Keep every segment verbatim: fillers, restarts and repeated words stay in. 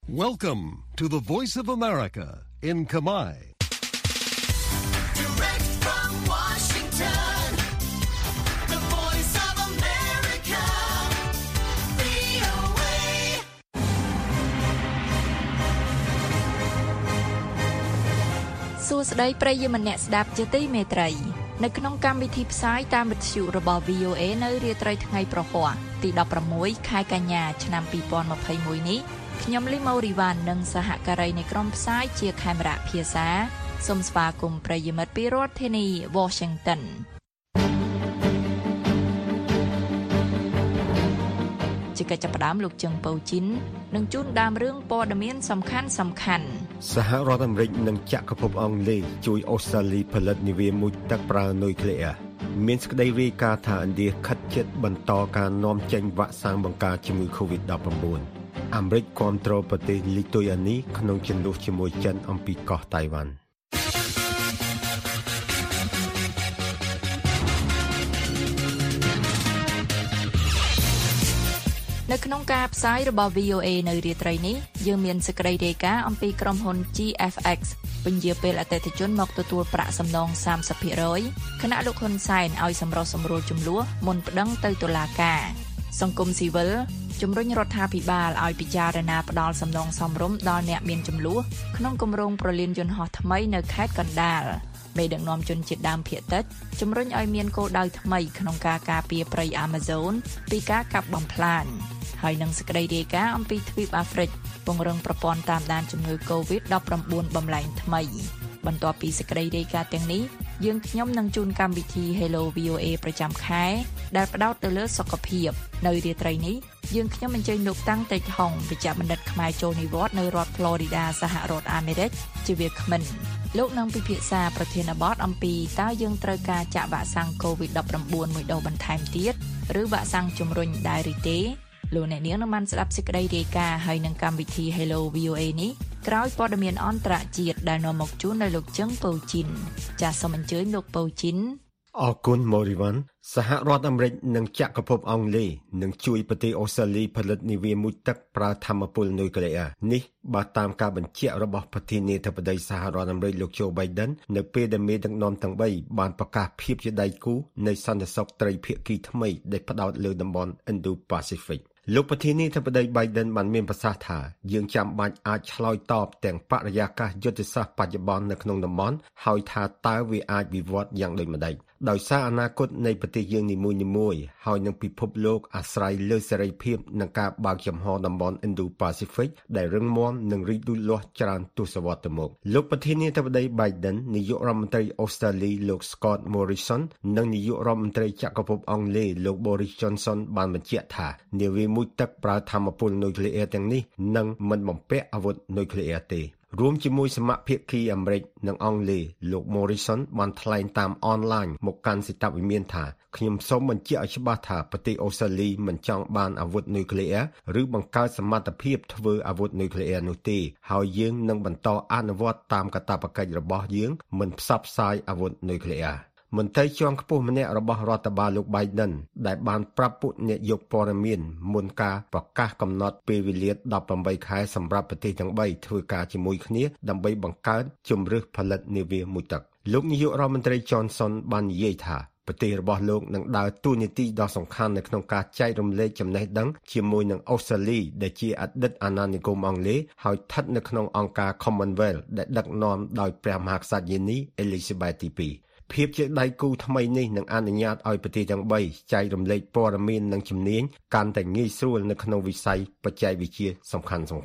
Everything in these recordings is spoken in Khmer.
Welcome to the Voice of America in Khmer. Direct from Washington, the Voice of America, វី អូ เอ សួស្តីប្រិយមិត្តអ្នកស្ដាប់ជាទីមេត្រីនៅក្នុងកម្មវិធីផ្សាយតាមវិទ្យុរបស់ វី អូ เอ នៅរាត្រីថ្ងៃប្រហ័សទីដប់ប្រាំមួយខែកញ្ញាឆ្នាំពីរពាន់ម្ភៃមួយនេះខ្ញុំលីម៉ូរីវ៉ាន់និងសហការីនៃក្រុមផ្សាយជាខេមរៈភាសាសូមស្វាគមន៍ប្រិយមិត្តពីរដ្ឋធានី Washington ជាកិច្ចចាប់ផ្ដើមលោកជឹងប៉ូជីននឹងជូនដើមរឿងព័ត៌មានសំខាន់សំខាន់សហរដ្ឋអាមេរិកនិងចក្រភពអង់គ្លេសជួយអូស្ត្រាលីផលិតនាវាមួយទឹកប្រើនុយក្លេអ៊ែរមានសេចក្តីរាយការណ៍ថាឥណ្ឌាខិតជិតបន្តការនាំចេញវ៉ាក់សាំងបង្ការជំងឺ កូវីដ ដប់ប្រាំបួន អាមេរិកគាំទ្រប្រទេសលីទុយអានីក្នុងជម្លោះជាមួយចិនអំពីកោះតៃវ៉ាន់នៅក្នុងការផ្សាយរបស់ វី អូ เอ នៅរាត្រីនេះយើងមានសេចក្តីរាយការណ៍អំពីក្រុមហ៊ុន ជី អេហ្វ អិច ពន្យាពេលអតិថិជនមកទទួលប្រាក់សំណង សាមសិបភាគរយ ខណៈលោកហ៊ុនសែនឲ្យសម្រុះសម្រួលចំនួនមុនប្តឹងទៅតុលាការសង្គមស៊ីវិលជំរុញរដ្ឋាភិបាលឲ្យពិចារណាផ្តល់សំណងសមរម្យដល់អ្នកមានចំនួនក្នុងគម្រោងប្រលានយន្តហោះថ្មីនៅខេត្តកណ្ដាលមេដឹកនាំជនជាតិដើមភាគតិចជំរុញឲ្យមានគោលដៅថ្មីក្នុងការការពារព្រៃ Amazon ពីការកាប់បំផ្លាញហើយនឹងសេចក្តីរាយការណ៍អំពីទ្វីបអាហ្វ្រិកពង្រឹងប្រព័ន្ធតាមដានជំងឺ កូវីដ ដប់ប្រាំបួន បំលែងថ្មីបន្ទាប់ពីសេចក្តីរាយការណ៍ទាំងនេះយើងខ្ញុំនឹងជូនកម្មវិធី Hello វី អូ เอ ប្រចាំខែដែលផ្ដោតទៅលើសុខភាពនៅរាត្រីនេះយើងខ្ញុំអញ្ជើញលោកតាំងតេជហុងវិជ្ជបណ្ឌិតខ្មែរចូលនិវត្តន៍នៅរដ្ឋ Florida សហរដ្ឋអាមេរិកជាវាគ្មិនលោកនឹងពិភាក្សាប្រធានបទអំពីតើយើងត្រូវការចាក់វ៉ាក់សាំង កូវីដ ដប់ប្រាំបួន មួយដូសបន្ថែមទៀតឬវ៉ាក់សាំងជំរុញដែរឬទេលោកអ្នកនាងនឹងបានស្ដាប់សេចក្តីរាយការណ៍ហើយនឹងកម្មវិធី Hello វី អូ เอ នេះក្រោយព័ត៌មានអន្តរជាតិដែលនាំមកជូនដោយលោកជឹងប៉ូជីនចាសសូមអញ្ជើញលោកប៉ូជីនអរគុណម៉ូរីវ៉ាន់សហរដ្ឋអាមេរិកនិងចក្រភពអង់គ្លេសនឹងជួយប្រទេសអូស្ត្រាលីផលិតនាវាមួយទឹកប្រើថាមពលនុយក្លេអ៊ែរនេះបើតាមការបញ្ជាក់របស់ប្រធានាធិបតីសហរដ្ឋអាមេរិកលោកโจ Biden នៅពេលដែលមេដឹកនាំទាំងបីបានប្រកាសភាពជាដៃគូនៃសន្តិសុខត្រីភាគីថ្មីដែលផ្ដោតលើតំបន់ Indo-Pacificលោកប្រធានាធិបតី Biden បានមានប្រសាសន៍ថាយើងចាំបាច់អាចឆ្លើយតបទាំងបរិយាកាសយុទ្ធសាស្ត្របច្ចុប្បន្ននៅក្នុងតំបន់ហើយថាតើវាអាចវិវត្តយ៉ាងដូចម្តេចដោយសារអនាគតនៃប្រទេសយើងនីមួយៗហើយនឹងពិភពលោកអាស្រ័យលើសេរីភាពនិងការបើកចំហតំបន់ Indo-Pacific ដែលរឹងមាំនិងរីកលូតលាស់ច្រើនទសវត្សរ៍ទៅមុខលោកប្រធានាធិបតី Biden នាយករដ្ឋមន្ត្រីអូស្ត្រាលីលោក Scott Morrison និងនាយករដ្ឋមន្ត្រីចក្រភពអង់គ្លេសលោក Boris Johnson បានបញ្ជាក់ថានាវាមួយទឹកប្រើថាមពលនុយក្លេអ៊ែរទាំងនេះនឹងមិនបំពាក់អាវុធនុយក្លេអ៊ែរទេរួមជាមួយសមាភាគីអាមេរិកនិងអង់គ្លេសលោក Morrison បានថ្លែងតាមអនឡាញមកកាន់សេតវិមានថាខ្ញុំសូមបញ្ជាក់ឲ្យច្បាស់ថាប្រទេសអូស្ត្រាលីមិនចង់បានអាវុធនុយក្លេអ៊ែរឬបង្កើតសមត្ថភាពធ្វើអាវុធនុយក្លេអ៊ែរនោះទេហើយយើងនឹងបន្តអនុវត្តតាមកាតព្វកិច្ចរបស់យើងមិនផ្សព្វផ្សាយអាវុធនុយក្លេអ៊ែរមន្ត្រីជាន់ខ្ពស់ម្នាក់របស់រដ្ឋបាលលោក Biden ដែលបានប្រាប់ពួកអ្នកយកព័ត៌មានមុនការប្រកាសកំណត់ពេលវេលាដប់ប្រាំបីខែសម្រាប់ប្រទេសទាំងបីធ្វើការជាមួយគ្នាដើម្បីបង្កើតជម្រើសផលិតនាវាមួយទឹកលោកនាយករដ្ឋមន្ត្រី Johnson បាននិយាយថាប្រទេសរបស់លោកនឹងដើរតួនាទីដ៏សំខាន់នៅក្នុងការចែករំលែកចំណេះដឹងជាមួយនឹងអូស្ត្រាលីដែលជាអតីតអាណានិគមអង់គ្លេសហើយស្ថិតនៅក្នុងអង្គការ Commonwealth ដែលដឹកនាំដោយព្រះមហាក្សត្រយានី Elizabeth ទីពីរភាពជាដៃគូថ្មីនេះនឹងអនុញ្ញាតឲ្យប្រទេសទាំងបីចែករំលែកព័ត៌មាននិងជំនាញកាន់តែងាយស្រួលនៅក្នុងវិស័យបច្ចេកវិទ្យាសំខាន់ៗ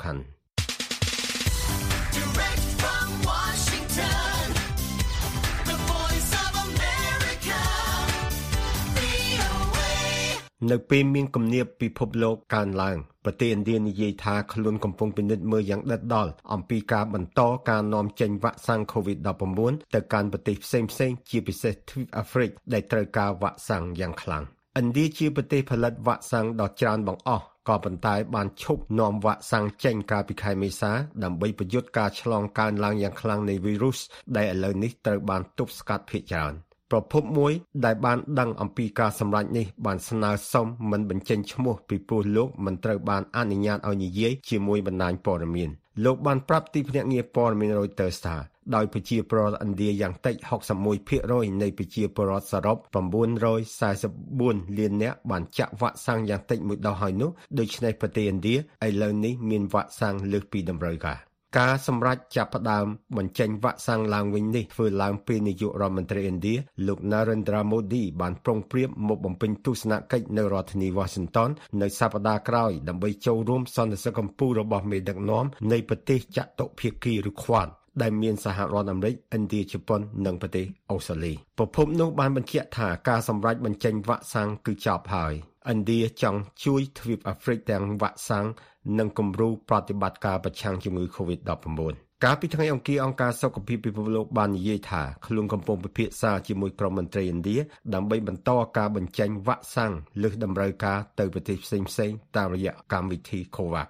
នៅពេលមានគំនាបពិភពលោកកើនឡើងប្រទេសឥណ្ឌានិយាយថាខ្លួនកំពុងពិនិត្យមើលយ៉ាងដិតដល់អំពីការបន្តការនាំចេញវ៉ាក់សាំង កូវីដ ដប់ប្រាំបួន ទៅកាន់ប្រទេសផ្សេងៗជាពិសេសទ្វីបអាហ្វ្រិកដែលត្រូវការវ៉ាក់សាំងយ៉ាងខ្លាំងឥណ្ឌាជាប្រទេសផលិតវ៉ាក់សាំងដ៏ច្រើនបង្អស់ក៏ប៉ុន្តែបានឈប់នាំវ៉ាក់សាំងចេញកាលពីខែមេសាដើម្បីប្រយុទ្ធការឆ្លងកើនឡើងយ៉ាងខ្លាំងនៃវីរុសដែលឥឡូវនេះត្រូវបានទប់ស្កាត់ភាគច្រើនប្រភពមួយដែលបានដឹងអំពីការសម្រេចនេះបានស្នើសុំមិនបញ្ចេញឈ្មោះពីព្រោះលោកមិនត្រូវបានអនុញ្ញាតឲ្យនិយាយជាមួយបណ្ដាញព័ត៌មានលោកបានប្រាប់ទីភ្នាក់ងារព័ត៌មាន Reuters ថាដោយប្រជាពលរដ្ឋឥណ្ឌាយ៉ាងតិច หกสิบเอ็ดភាគរយ នៃប្រជាពលរដ្ឋសរុប nine hundred forty-four លាននាក់បានចាក់វ៉ាក់សាំងយ៉ាងតិចមួយដុសហើយនោះដូច្នេះប្រទេសឥណ្ឌាឥឡូវនេះមានវ៉ាក់សាំងលើសពីតម្រូវការការសម្រេចចាប់ផ្ដើមបញ្ចេញវ៉ាក់សាំងឡើងវិញនេះធ្វើឡើងពេលនាយករដ្ឋមន្ត្រីឥណ្ឌាលោក Narendra Modi បានប្រុងប្រៀបមកបំពេញទស្សនកិច្ចនៅរដ្ឋធានី Washington នៅសប្តាហ៍ក្រោយដើម្បីចូលរួមសន្និសីទកម្ពុជារបស់មេដឹកនាំនៃប្រទេសចតុភាគីឬ Quad ដែលមានសហរដ្ឋអាមេរិកឥណ្ឌាជប៉ុននិងប្រទេសអូស្ត្រាលីប្រភពនោះបានបញ្ជាក់ថាការសម្រេចបញ្ចេញវ៉ាក់សាំងគឺចប់ហើយឥណ្ឌាចង់ជួយទ្វីបអាហ្វ្រិកទាំងវ៉ាក់សាំងនិងគំរូប្រតិបត្តិការប្រឆាំងជំងឺ COVID nineteen កាលពីថ្ងៃអង្គារអង្គការសុខភាពពិភពលោកបាននិយាយថាខ្លួនកំពុងពិភាក្សាជាមួយក្រុមមន្ត្រីឥណ្ឌាដើម្បីបន្តការបញ្ចេញវ៉ាក់សាំងលើសតម្រូវការទៅប្រទេសផ្សេងៗតាមរយៈកម្មវិធី COVAX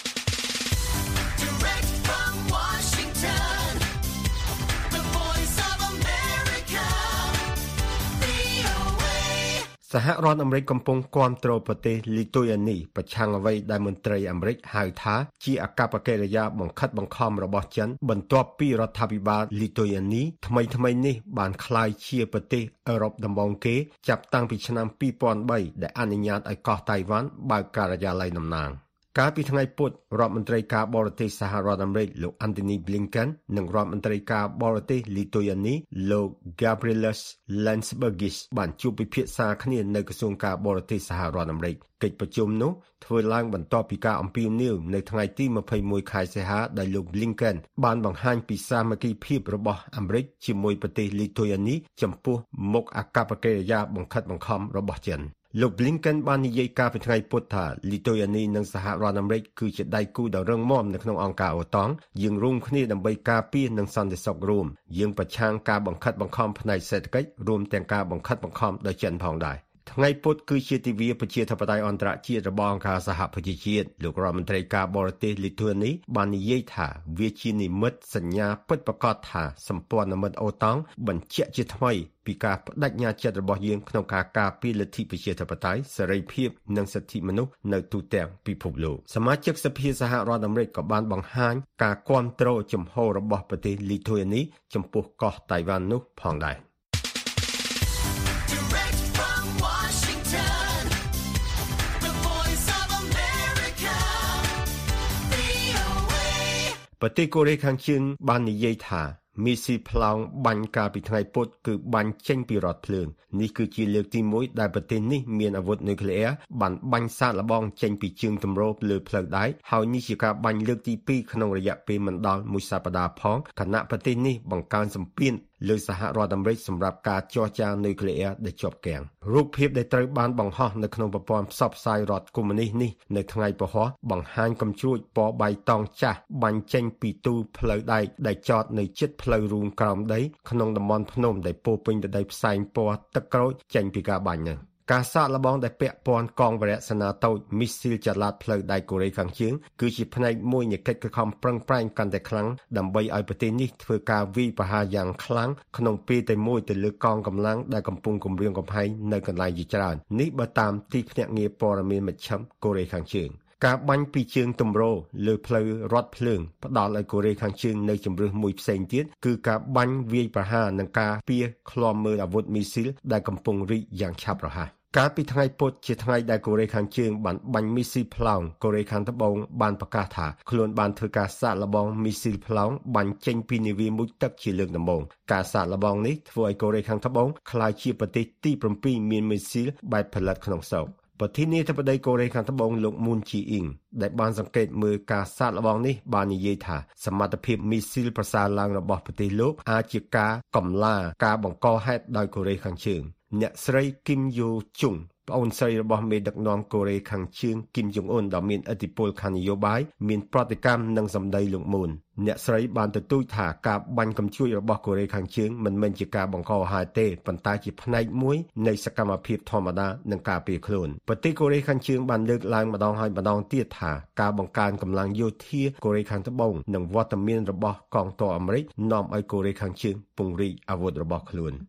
សហរដ្ឋអាមេរិកកំពុងគាំទ្រប្រទេសលីទុយអានីប្រឆាំងអ្វីដែលមន្ត្រីអាមេរិកហៅថាជាអកប្បកិរិយាបង្ខិតបង្ខំរបស់ចិនបន្ទាប់ពីរដ្ឋាភិបាលលីទុយអានីថ្មីថ្មីនេះបានក្លាយជាប្រទេសអឺរ៉ុបដំបូងគេចាប់តាំងពីឆ្នាំtwo thousand threeដែលអនុញ្ញាតឲ្យកោះតៃវ៉ាន់បើកការិយាល័យតំណាងកាលពីថ្ងៃពុធរដ្ឋមន្ត្រីការបរទេសសហរដ្ឋអាមេរិកលោក Antony Blinken និងរដ្ឋមន្ត្រីការបរទេសលីទុយអានីលោក Gabrielius Landsbergis បានជួបពិភាក្សាគ្នានៅក្រសួងការបរទេសសហរដ្ឋអាមេរិកកិច្ចប្រជុំនោះធ្វើឡើងបន្ទាប់ពីការអំពាវនាវនៅថ្ងៃទីtwenty-oneខែសីហាដែលលោក Blinken បានបង្ហាញពីសាមគ្គីភាពរបស់អាមេរិកជាមួយប្រទេសលីទុយអានីចំពោះមុខអកប្បកិរិយាបង្ខិតបង្ខំរបស់ចិនលោក Blinken បាននិយាយកាលពីថ្ងៃពុធថាលីទុយអានីនិងសហរដ្ឋអាមេរិកគឺជាដៃគូដ៏រឹងមាំនៅក្នុងអង្គការអូតង់យើងរួមគ្នាដើម្បីការពារនិងសន្តិសុខរួមយើងប្រឆាំងការបង្ខិតបង្ខំផ្នែកសេដ្ឋកិច្ចរួមទាំងការបង្ខិតបង្ខំដោយចិនផងដែរថ្ងៃពុធគឺជាទិវាប្រជាធិបតេយ្យអន្តរជាតិរបស់អង្គការសហប្រជាជាតិលោករដ្ឋមន្ត្រីការបរទេសលីទុយអានីបាននិយាយថាវាជានិមិត្តសញ្ញាពិតប្រាកដថាសម្ព័ន្ធមិត្តអូតង់បញ្ជាក់ជាថ្មីពីការបដិញ្ញាចិត្តរបស់យើងក្នុងការការពារលទ្ធិប្រជាធិបតេយ្យសេរីភាពនិងសិទ្ធិមនុស្សនៅទូទាំងពិភពលោកសមាជិកសភាសហរដ្ឋអាមេរិកក៏បានបង្ហាញការគាំទ្រជំហររបស់ប្រទេសលីទុយអានីចំពោះកោះតៃវ៉ាន់នោះផងដែរប្រទេសកូរ៉េខាងជើងបាននិយាយថាមីស៊ីប្លង់បាញ់កាលពីថ្ងៃពុធគឺបាញ់ចេញពីរដ្ឋភ្លើងនេះគឺជាលើកទីoneដែលប្រទេសនេះមានអាវុធនុយក្លេអ៊ែរបានបាញ់សាកល្បងចេញពីជើងទម្រលើផ្លូវដែកហើយនេះជាការបាញ់លើកទីtwoក្នុងរយៈពេលមិនដល់មួយសប្តាហ៍ផងខណៈប្រទេសនេះបង្កើនសម្ពាធលើសហរដ្ឋអាមេរិកសម្រាប់ការចរចានុយក្លេអ៊ែរដែលជាប់គាំងរូបភាពដែលត្រូវបានបង្ហោះនៅក្នុងប្រព័ន្ធផ្សព្វផ្សាយរដ្ឋកុម្មុយនីសនេះនៅថ្ងៃពហុបង្ហាញកំជ្រួចពណ៌បៃតងចាស់បាញ់ចេញពីទូផ្លូវដែកដែលចតនៅជិតផ្លូវរូងក្រោមដីក្នុងតំបន់ភ្នំដែលពោពេញទៅដោយផ្សែងពណ៌ទឹកក្រូចចេញពីការបាញ់នោះការសាកល្បងដែលពាក់ព័ន្ធកងវរៈសេនាតូចមីស៊ីលចល័តផ្លូវដែកកូរ៉េខាងជើងគឺជាផ្នែកមួយនៃកិច្ចខំប្រឹងប្រែងកាន់តែខ្លាំងដើម្បីឲ្យប្រទេសនេះធ្វើការវាយប្រហារយ៉ាងខ្លាំងក្នុងពេលតែមួយទៅលើកងកម្លាំងដែលកំពុងគំរាមកំហែងនៅកន្លែងជាច្រើននេះបើតាមទីភ្នាក់ងារព័ត៌មានមជ្ឈិមកូរ៉េខាងជើងការបាញ់ពីជើងទម្រលើផ្លូវរថភ្លើងផ្ដល់ឲ្យកូរ៉េខាងជើងនៅជម្រើសមួយផ្សេងទៀតគឺការបាញ់វាយប្រហារនិងការពារឃ្លាំមើលអាវុធមីស៊ីលដែលកំពុងរីកយ៉ាងឆាប់រហ័សកាលពីថ្ងៃពុធជាថ្ងៃដែលកូរ៉េខាងជើងបានបាញ់មីស៊ីលប្លង់កូរ៉េខាងត្បូងបានប្រកាសថាខ្លួនបានធ្វើការសាកល្បងមីស៊ីលប្លង់បាញ់ចេញពីនាវាមុជទឹកជាលើកដំបូងការសាកល្បងនេះធ្វើឲ្យកូរ៉េខាងត្បូងក្លាយជាប្រទេសទីsevenមានមីស៊ីលបែបផលិតក្នុងស្រុកប្រធានាធិបតីកូរ៉េខាងត្បូងលោកមូនជីអ៊ីងដែលបានសង្កេតមើលការសាកល្បងនេះបាននិយាយថាសមត្ថភាពមីស៊ីលប្រសើរឡើងរបស់ប្រទេសលោកអាចជាការកំឡាការបង្កហេតុដោយកូរ៉េខាងជើងអ្នកស្រីគីមយូជុងប្អូនស្រីរបស់មេដឹកនាំកូរ៉េខាងជើងគីមចុងអ៊ុនដ៏មានឥទ្ធិពលខាងនយោបាយមានប្រតិកម្មនឹងសម្ដីលោកមូនអ្នកស្រីបានទទូចថាការបាញ់កំជួចរបស់កូរ៉េខាងជើងមិនមែនជាការបង្កហេតុទេប៉ុន្តែជាផ្នែកមួយនៃសកម្មភាពធម្មតានឹងការពារខ្លួនប្រទេសកូរ៉េខាងជើងបានលើកឡើងម្ដងហើយម្ដងទៀតថាការបង្កើនកម្លាំងយោធាកូរ៉េខាងត្បូងនិងវត្តមានរបស់កងទ័ពអាមេរិកនាំឲ្យកូរ៉េខាងជើងពង្រីកអាវុធរបស់ខ្លួន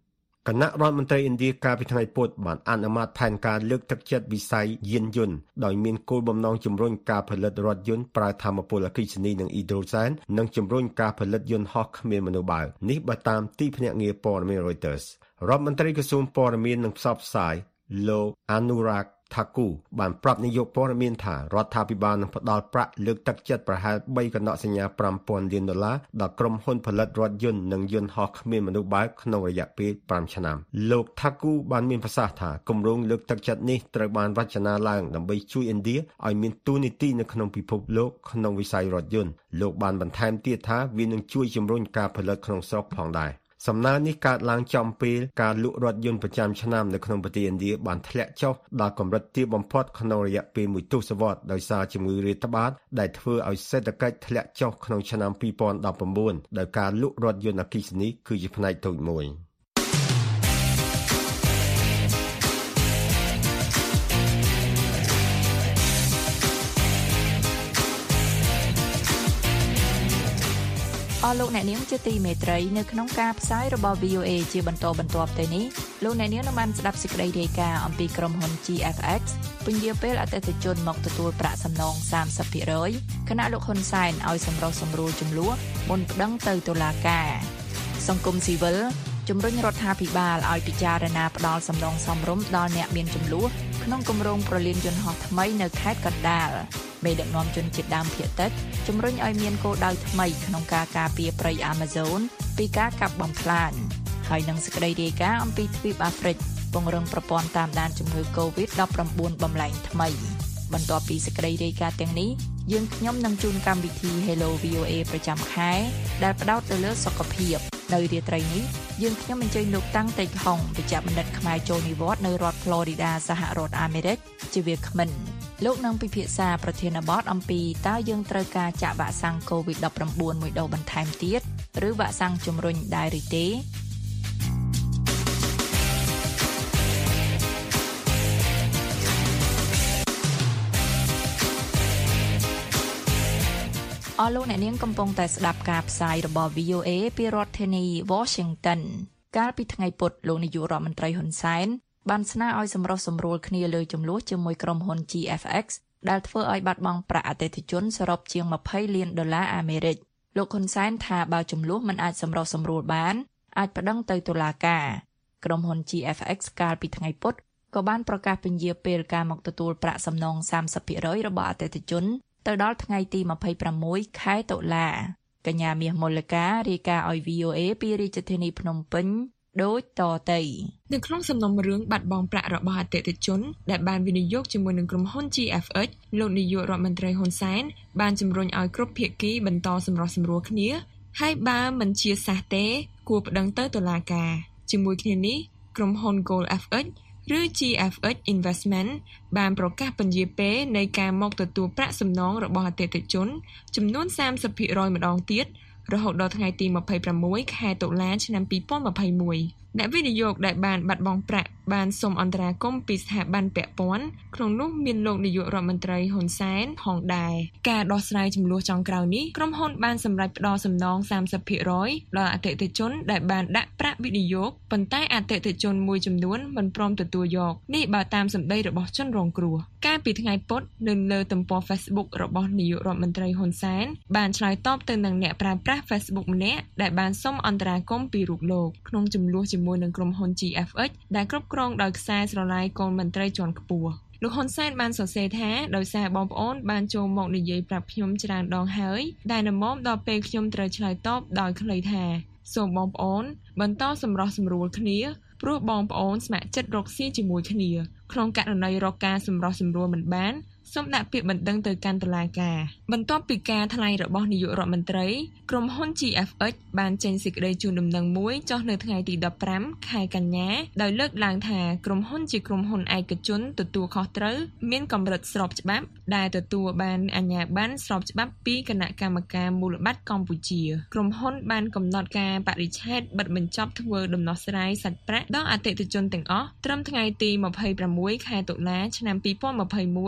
គណៈរដ្ឋមន្ត្រីឥណ្ឌាកាលពីថ្ងៃពុធបានអនុម័តផែនការលើកទឹកចិត្តវិស័យយានយន្តដោយមានគោលបំណងជំរុញការផលិតរថយន្តប្រើថាមពលអគ្គិសនីនិងអ៊ីដ្រូសែននិងជំរុញការផលិតយន្តហោះគ្មានមនុស្សបើកនេះបើតាមទីភ្នាក់ងារព័ត៌មាន Reuters រដ្ឋមន្ត្រីក្រសួងព័ត៌មាននិងផ្សព្វផ្សាយលោក Anurag Thakur បានប្រាប់នាយកព័ត៌មានថារដ្ឋាភិបាលនឹងផ្តល់ប្រាក់លើកទឹកចិត្តប្រហែលបីកណ្ដោសញ្ញាប្រាំពាន់លានដុល្លារដល់ក្រុមហ៊ុនផលិតរថយន្តនិងយន្តហោះគ្មានមនុស្សបើកក្នុងរយៈពេលប្រាំឆ្នាំលោក Thakur បានមានប្រសាសន៍ថាគម្រោងលើកទឹកចិត្តនេះត្រូវបានរចនាឡើងដើម្បីជួយឥណ្ឌាឲ្យមានតួនាទីនៅក្នុងពិភពលោកក្នុងវិស័យរថយន្តលោកបានបន្ថែមទៀតថាវានឹងជួយជំរុញការផលិតក្នុងស្រុកផងដែរសំណើនេះកើតឡើងចំពេលការលក់រថយន្តប្រចាំឆ្នាំនៅក្នុងប្រទេសឥណ្ឌាបានធ្លាក់ចុះដល់កម្រិតទាបបំផុតក្នុងរយៈពេលមួយទសវត្សរ៍ដោយសារជំងឺរាតត្បាតដែលធ្វើឲ្យសេដ្ឋកិច្ចធ្លាក់ចុះក្នុងឆ្នាំពីរពាន់ដប់ប្រាំបួនដោយការលក់រថយន្តអគ្គិសនីគឺជាផ្នែកតូចមួយអស់លោកអ្នកនាងជាទីមេត្រីនៅក្នុងការផ្សាយរបស់ វី អូ เอ ជាបន្តបន្ទាប់ទៅនេះលោកអ្នកនាងនឹងបានស្ដាប់សេចក្តីរាយការណ៍អំពីក្រុមហ៊ុន ជី អេហ្វ អិច ពន្យាពេលអតិថិជនមកទទួលប្រាក់សំណង សាមសិបភាគរយ ខណៈលោកហ៊ុនសែនឲ្យសម្រុះសម្រួលចំនួនមុនប្តឹងទៅតុលាការសង្គមស៊ីវិលជំរុញរដ្ឋាភិបាលឲ្យពិចារណាផ្តល់សំណងសមរម្យដល់អ្នកមានចំនួនក្នុងគម្រោងប្រលានយន្តហោះថ្មីនៅខេត្តកណ្ដាលមេដឹកនាំជនជាតិដើមភាគតិចជំរុញឲ្យមានគោលដៅថ្មីក្នុងការការពារព្រៃ Amazon ពីការកាប់បំផ្លាញហើយនឹងសេចក្តីរាយការណ៍អំពីទ្វីបអាហ្វ្រិកពង្រឹងប្រព័ន្ធតាមដានជំងឺ កូវីដ ដប់ប្រាំបួន បំលែងថ្មីបន្ទាប់ពីសេចក្តីរាយការណ៍ទាំងនេះយើងខ្ញុំនឹងជូនកម្មវិធី Hello វី អូ เอ ប្រចាំខែដែលផ្ដោតទៅលើសុខភាពនៅរាត្រីនេះយើងខ្ញុំអញ្ជើញលោកតាំងតេកហុងវិជ្ជបណ្ឌិតខ្មែរចូលនិវត្តន៍នៅរដ្ឋ Florida សហរដ្ឋអាមេរិកជាវាគ្មិនលោកនឹងពិភាក្សាប្រធានបទអំពីតើយើងត្រូវការចាក់វ៉ាក់សាំង កូវីដ ដប់ប្រាំបួន មួយដូសបន្ថែមទៀតឬវ៉ាក់សាំងជំរុញដែរឬទេអស់លោកអ្នកនាងកំពុងតែស្ដាប់ការផ្សាយរបស់ វី អូ เอ ពីរដ្ឋធានី Washington កាលពីថ្ងៃពុធលោកនាយករដ្ឋមន្ត្រីហ៊ុនសែនបានស្នើឲ្យសម្រុះសម្រួលគ្នាលើចំនួនជាមួយក្រុមហ៊ុន ជី អេហ្វ អិច ដែលធ្វើឲ្យបាត់បង់ប្រាក់អតិថិជនសរុបជាងម្ភៃលានដុល្លារអាមេរិកលោកហ៊ុនសែនថាបើចំនួនមិនអាចសម្រុះសម្រួលបានអាចប្តឹងទៅតុលាការក្រុមហ៊ុន ជី អេហ្វ អិច កាលពីថ្ងៃពុធក៏បានប្រកាសពន្យាពេលការមកទទួលប្រាក់សំណង សាមសិបភាគរយ របស់អតិថិជនទៅដល់ថ្ងៃទីម្ភៃប្រាំមួយខែតុលាកញ្ញាមាសមូលការាយការណ៍ឲ្យ វី អូ เอ ពីរាជធានីភ្នំពេញដូចតទៅនៅក្នុងសំណុំរឿងបាត់បង់ប្រាក់របស់អតិថិជនដែលបានវិនិយោគជាមួយនឹងក្រុមហ៊ុន ជី អេហ្វ អិច លោកនាយករដ្ឋមន្ត្រីហ៊ុនសែនបានជំរុញឲ្យគ្រប់ភាគីបន្តសម្រុះសម្រួលគ្នាហើយបើមិនជាសះទេគួរប្តឹងទៅតុលាការជាមួយគ្នានេះក្រុមហ៊ុន Gold អេហ្វ អិច ឬ ជី អេហ្វ អិច Investment បានប្រកាសពន្យាពេលនៃការមកទទួលប្រាក់សំណងរបស់អតិថិជនចំនួន សាមសិបភាគរយ ម្ដងទៀតរហូតដល់ថ្ងៃទីម្ភៃប្រាំមួយខែតុលាឆ្នាំពីរពាន់ម្ភៃមួយអ្នកវិនិយោគដែលបានបាត់បង់ប្រាក់បានសូមអន្តរាគមន៍ពីស្ថាប័នពាក់ព័ន្ធក្នុងនោះមានលោកនាយករដ្ឋមន្ត្រីហ៊ុនសែនផងដែរការដោះស្រាយចំនួនចុងក្រោយនេះក្រុមហ៊ុនបានសម្រេចផ្ដល់សំណង សាមសិបភាគរយ ដល់អតិថិជនដែលបានដាក់ប្រាក់វិនិយោគប៉ុន្តែអតិថិជនមួយចំនួនមិនព្រមទទួលយកនេះបើតាមសម្ដីរបស់ជនរងគ្រោះកាលពីថ្ងៃពុធនៅលើទំព័រ Facebook របស់នាយករដ្ឋមន្ត្រីហ៊ុនសែនបានឆ្លើយតបទៅនឹងអ្នកប្រើប្រាស់ Facebook ម្នាក់ដែលបានសុំអន្តរាគមន៍ពីរូបលោកក្នុងចំនួនជាមួយនឹងក្រុមហ៊ុន ជី អេហ្វ អិច ដែលគ្រប់គ្រងដោយខ្សែស្រឡាយកូនមន្ត្រីជាន់ខ្ពស់លោកហ៊ុនសែនបានសរសេរថាដោយសារបងប្អូនបានចូលមកនិយាយប្រាប់ខ្ញុំច្រើនដងហើយដែលនមមដល់ពេលខ្ញុំត្រូវឆ្លើយតបដោយខ្លីថាសូមបងប្អូនបន្តសម្រុះសម្រួលគ្នាព្រោះបងប្អូនស្ម័គ្រចិត្តរកស៊ីជាមួយគ្នាក្នុងករណីរកការសម្រុះសម្រួលមិនបានសូមដាក់ពាក្យបណ្ដឹងទៅកាន់តុលាការបន្ទាប់ពីការថ្លែងរបស់នាយករដ្ឋមន្ត្រីក្រុមហ៊ុន ជី អេហ្វ អិច បានចេញសេចក្តីជូនដំណឹងមួយចុះនៅថ្ងៃទីដប់ប្រាំខែកញ្ញាដោយលើកឡើងថាក្រុមហ៊ុនជាក្រុមហ៊ុនឯកជនទទួលខុសត្រូវមានកម្រិតស្របច្បាប់ដែលទទួលបានអាជ្ញាប័ណ្ណស្របច្បាប់ពីគណៈកម្មការមូលបត្រកម្ពុជាក្រុមហ៊ុនបានកំណត់ការបរិច្ឆេទបិទបញ្ចប់ធ្វើដំណោះស្រាយសាច់ប្រាក់ដល់អតិថិជនទាំងអស់ត្រឹមថ្ងៃទីម្ភៃប្រាំមួយខែតុលាឆ្នាំពីរពាន់ម្ភៃមួយបន្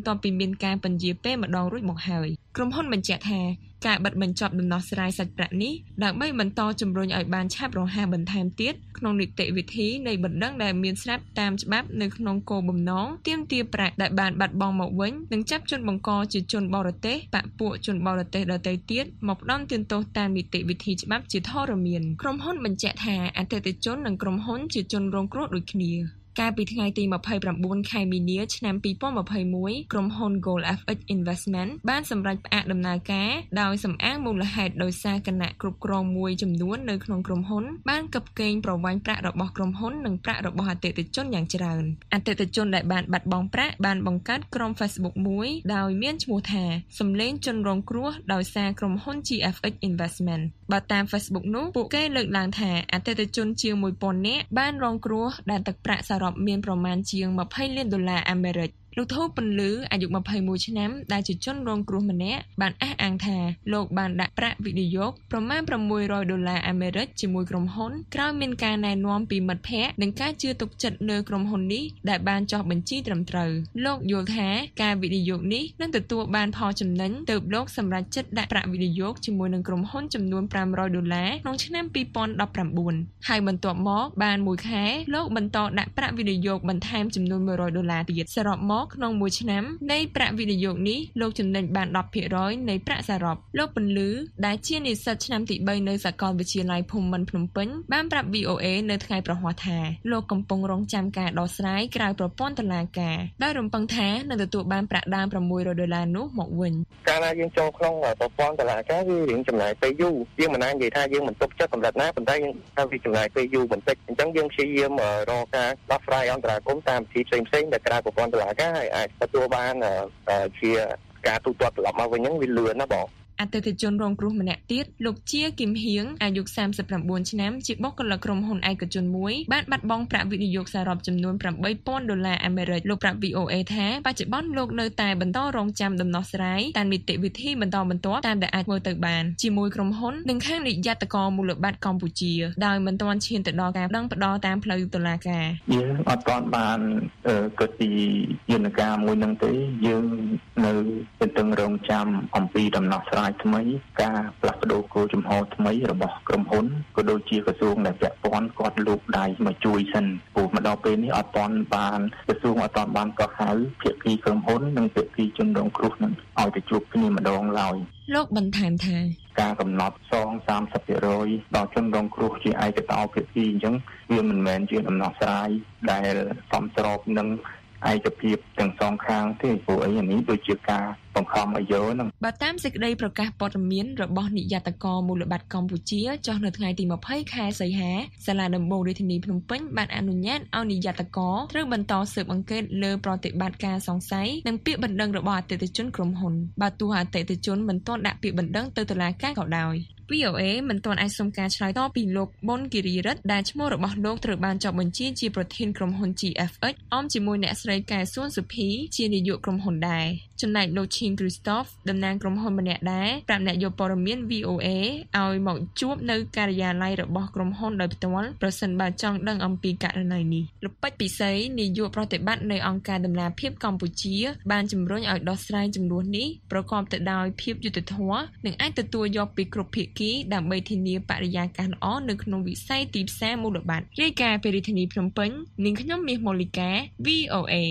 បន្ទាប់ពីមានការបញ្ជាពេលម្ដងរួចមកហើយក្រុមហ៊ុនបញ្ជាក់ថាការបិទបញ្ចប់ដំណោះស្រាយសាច់ប្រាក់នេះដើម្បីបន្តជំរុញឲ្យបានឆាប់រហ័សបន្ថែមទៀតក្នុងនីតិវិធីនៃបណ្ដឹងដែលមានស្រាប់តាមច្បាប់នៅក្នុងគោលបំណងទាមទារប្រាក់ដែលបានបាត់បង់មកវិញនិងចាប់ជនបង្កជាជនបរទេសបកពួកជនបរទេសដទៃទៀតមកផ្ដន់ទានទោសតាមនីតិវិធីច្បាប់ជាធរមានក្រុមហ៊ុនបញ្ជាក់ថាអតិថិជននិងក្រុមហ៊ុនជាជនរងគ្រោះដូចគ្នាកាលពីថ្ងៃទីម្ភៃប្រាំបួនខែមីនាឆ្នាំពីរពាន់ម្ភៃមួយក្រុមហ៊ុន Gold អេហ្វ អិច Investment បានសម្រេចផ្អាកដំណើរការដោយសំអាងមូលហេតុដោយសារគណៈគ្រប់គ្រងមួយចំនួននៅក្នុងក្រុមហ៊ុនបានកាប់កេងប្រវ័ញ្ចប្រាក់របស់ក្រុមហ៊ុននិងប្រាក់របស់អតិថិជនយ៉ាងច្រើនអតិថិជនដែលបានបាត់បង់ប្រាក់បានបង្កើតក្រុម Facebook មួយដោយមានឈ្មោះថាសំឡេងជនរងគ្រោះដោយសារក្រុមហ៊ុន ជី អេហ្វ អិច Investment បើតាម Facebook នោះពួកគេលើកឡើងថាអតិថិជនជាងមួយពាន់នាក់បានរងគ្រោះដែលទឹកប្រាក់សរុបមានប្រមាណជាងម្ភៃលានដុល្លារអាមេរិកលោកធូពន្លឺអាយុម្ភៃមួយឆ្នាំដែលជាជនរងគ្រោះម្នាក់បានអះអាងថាលោកបានដាក់ប្រាក់វិនិយោគប្រមាណប្រាំមួយរយដុល្លារអាមេរិកជាមួយក្រុមហ៊ុនក្រោយមានការណែនាំពីមិត្តភ័ក្តិនិងការជឿទុកចិត្តលើក្រុមហ៊ុននេះដែលបានចុះបញ្ជីត្រឹមត្រូវលោកយល់ថាការវិនិយោគនេះនឹងទទួលបានផលចំណេញទើបលោកសម្រេចចិត្តដាក់ប្រាក់វិនិយោគជាមួយនឹងក្រុមហ៊ុនចំនួនប្រាំរយដុល្លារក្នុងឆ្នាំពីរពាន់ដប់ប្រាំបួនហើយបន្ទាប់មកបានមួយខែលោកបន្តដាក់ប្រាក់វិនិយោគបន្ថែមចំនួនមួយរយដុល្លារទៀតសរុបមកក្នុងមួយឆ្នាំនៃប្រាក់វិនិយោគនេះលោកចំណេញបាន ដប់ភាគរយ នៃប្រាក់សរុបលោកពន្លឺដែលជានិស្សិតឆ្នាំទីបីនៅសាកលវិទ្យាល័យភូមិន្ទភ្នំពេញបានប្រាប់ វី អូ អេ នៅថ្ងៃប្រហ័សថាលោកកំពុងរងចាំការដោះស្រាយក្រៅប្រព័ន្ធតុលាការដោយរំពឹងថានឹងទទួលបានប្រាក់ដើមប្រាំមួយរយដុល្លារនោះមកវិញកាលណាយើងចូលក្នុងប្រព័ន្ធតុលាការវារៀងចំណាយពេលយូរយើងមិនអាចនិយាយថាយើងមិនទុកចិត្តកម្រិតណាប៉ុន្តែយើងថាវាចំណាយពេលយូរបន្តិចអញ្ចឹងយើងព្យាយាមរកការដោះស្រាយអន្តរាគមន៍តាមវិធីផ្សេងៗដែលក្រៅប្រព័ន្ធតុលាការហើយអាចទទួលបានជាការទូទាត់ត្រឡប់មកវិញហ្នឹងវាលឿនណាបងអតិថិជនរងគ្រោះម្នាក់ទៀតលោកជាគឹមហៀងអាយុសាមសិបប្រាំបួនឆ្នាំជាបុគ្គលិកក្រុមហ៊ុនឯកជនមួយបានបាត់បង់ប្រាក់វិនិយោគសរុបចំនួនប្រាំបីពាន់ដុល្លារអាមេរិកលោកប្រាប់ វី អូ អេ ថាបច្ចុប្បន្នលោកនៅតែបន្តរងចាំដំណោះស្រាយតាមនីតិវិធីបន្តបន្ទាប់តាមដែលអាចធ្វើទៅបានជាមួយក្រុមហ៊ុននិងខាងនាយកតកមូលបត្រកម្ពុជាដោយមិនទាន់ឈានទៅដល់ការដឹងផ្ដោតាមផ្លូវតុលាការយើងអត់ទាន់បានគិតពីយន្តការមួយនឹងទេយើងនៅទន្ទឹងរង់ចាំអំពីដំណោះស្រាយថ្មីការផ្លាស់ប្ដូរគោលជំហរថ្មីរបស់ក្រុមហ៊ុនក៏ដូចជាក្រសួងដែលពាក់ព័ន្ធគាត់លូកដៃមកជួយសិនព្រោះមកដល់ពេលនេះអត់ទាន់បានក្រសួងអត់ទាន់បានកោះហៅភាគីក្រុមហ៊ុននិងភាគីជនរងគ្រោះនឹងឲ្យទៅជួបគ្នាម្ដងឡើយលោកបន្ថែមថាការកំណត់សង សាមសិបភាគរយ ដល់ជនរងគ្រោះជាឯកតោភាគីអញ្ចឹងវាមិនមែនជាដំណោះស្រាយដែលសមស្របនឹងឯកភាពទាំងសងខាងទេព្រោះអីនេះដូចជាការបង្ខំឲ្យយកហ្នឹងបើតាមសេចក្តីប្រកាសព័ត៌មានរបស់នាយកតកមូលបត្រកម្ពុជាចុះនៅថ្ងៃទីម្ភៃខែសីហាសាលាដំបងរាជធានីភ្នំពេញបានអនុញ្ញាតឲ្យនាយកតកត្រូវបន្តស៊ើបអង្កេតលើប្រតិបត្តិការសង្ស័យនិងពាក្យបណ្ដឹងរបស់អតិថិជនក្រុមហ៊ុនបើទោះអតិថិជនមិនទាន់ដាក់ពាក្យបណ្ដឹងទៅតុលាការក៏ដោយ វី អូ អេ មិនទាន់អាចសុំការឆ្លើយតបពីលោកប៊ុនគិរីរិទ្ធដែលឈ្មោះរបស់លោកត្រូវបានចុះបញ្ជីជាប្រធានក្រុមហ៊ុន ជី អេហ្វ អិច អមជាមួយអ្នកស្រីកែសួនសុភីជានាយកក្រុមហ៊ុនដែរចំណែកលោកឈីងគ្រីស្តូហ្វតំណាងក្រុមហ៊ុនម្នាក់ដែរប្រាប់អ្នកយកព័ត៌មាន វី អូ អេ ឲ្យមកជួបនៅការិយាល័យរបស់ក្រុមហ៊ុនដោយផ្ទាល់ប្រសិនបើចង់ដឹងអំពីករណីនេះលោកពេជ្រពិសីនាយកប្រតិបត្តិនៃអង្គការដំណាភៀបកម្ពុជាបានជំរុញឲ្យដោះស្រាយចំនួននេះប្រកបទៅដោយភាពយុត្តិធម៌និងអាចទទួលយកពីគ្រប់ភាគីដើម្បីធានាបរិយាកាសល្អនៅក្នុងវិស័យទីផ្សារមូលបត្ររាយការណ៍ពីរាជធានីភ្នំពេញនាងខ្ញុំមាសមូលីកា វី អូ អេ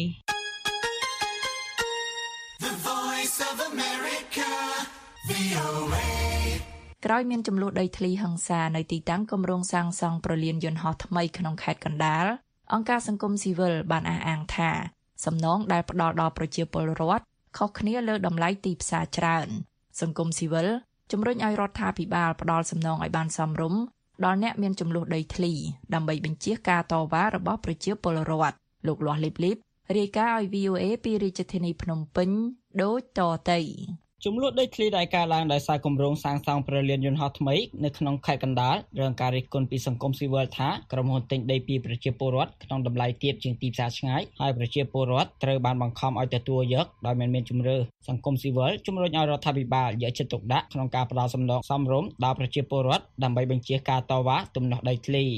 The Voice of America វី អូ អេក្រោយមានចំនួនដីធ្លីហិង្សានៅទីតាំងគម្រោងសាងសង់ប្រលានយន្តហោះថ្មីក្នុងខេត្តកណ្ដាលអង្គការសង្គមស៊ីវិលបានអះអាងថាសំណងដែលផ្ដល់ដល់ប្រជាពលរដ្ឋខុសគ្នាលើតម្លៃទីផ្សារច្រើនសង្គមស៊ីវិលជំរុញឲ្យរដ្ឋាភិបាលផ្ដល់សំណងឲ្យបានសមរម្យដល់អ្នកមានចំនួនដីធ្លីដើម្បីបញ្ជៀសការតវ៉ារបស់ប្រជាពលរដ្ឋលោកលាស់លីបលីបរាយការណ៍ឲ្យ វី អូ អេ ពីរាជធានីភ្នំពេញដូចតទៅចំនួនដីធ្លីដែលកើតឡើងដោយសារគម្រោងសាងសង់ប្រលានយន្តហោះថ្មីនៅក្នុងខេត្តកណ្ដាលរងការរិះគន់ពីសង្គមស៊ីវិលថាក្រុមហ៊ុនទិញដីពីប្រជាពលរដ្ឋក្នុងតម្លៃទាបជាងទីផ្សារឆ្ងាយហើយប្រជាពលរដ្ឋត្រូវបានបង្ខំឲ្យទទួលយកដោយមិនមានជំរឿសង្គមស៊ីវិលជំរុញឲ្យរដ្ឋាភិបាលយកចិត្តទុកដាក់ក្នុងការផ្ដល់សំណងសមរម្យដល់ប្រជាពលរដ្ឋដើម្បីបញ្ជៀសការតវ៉ាទំនាស់ដីធ្លី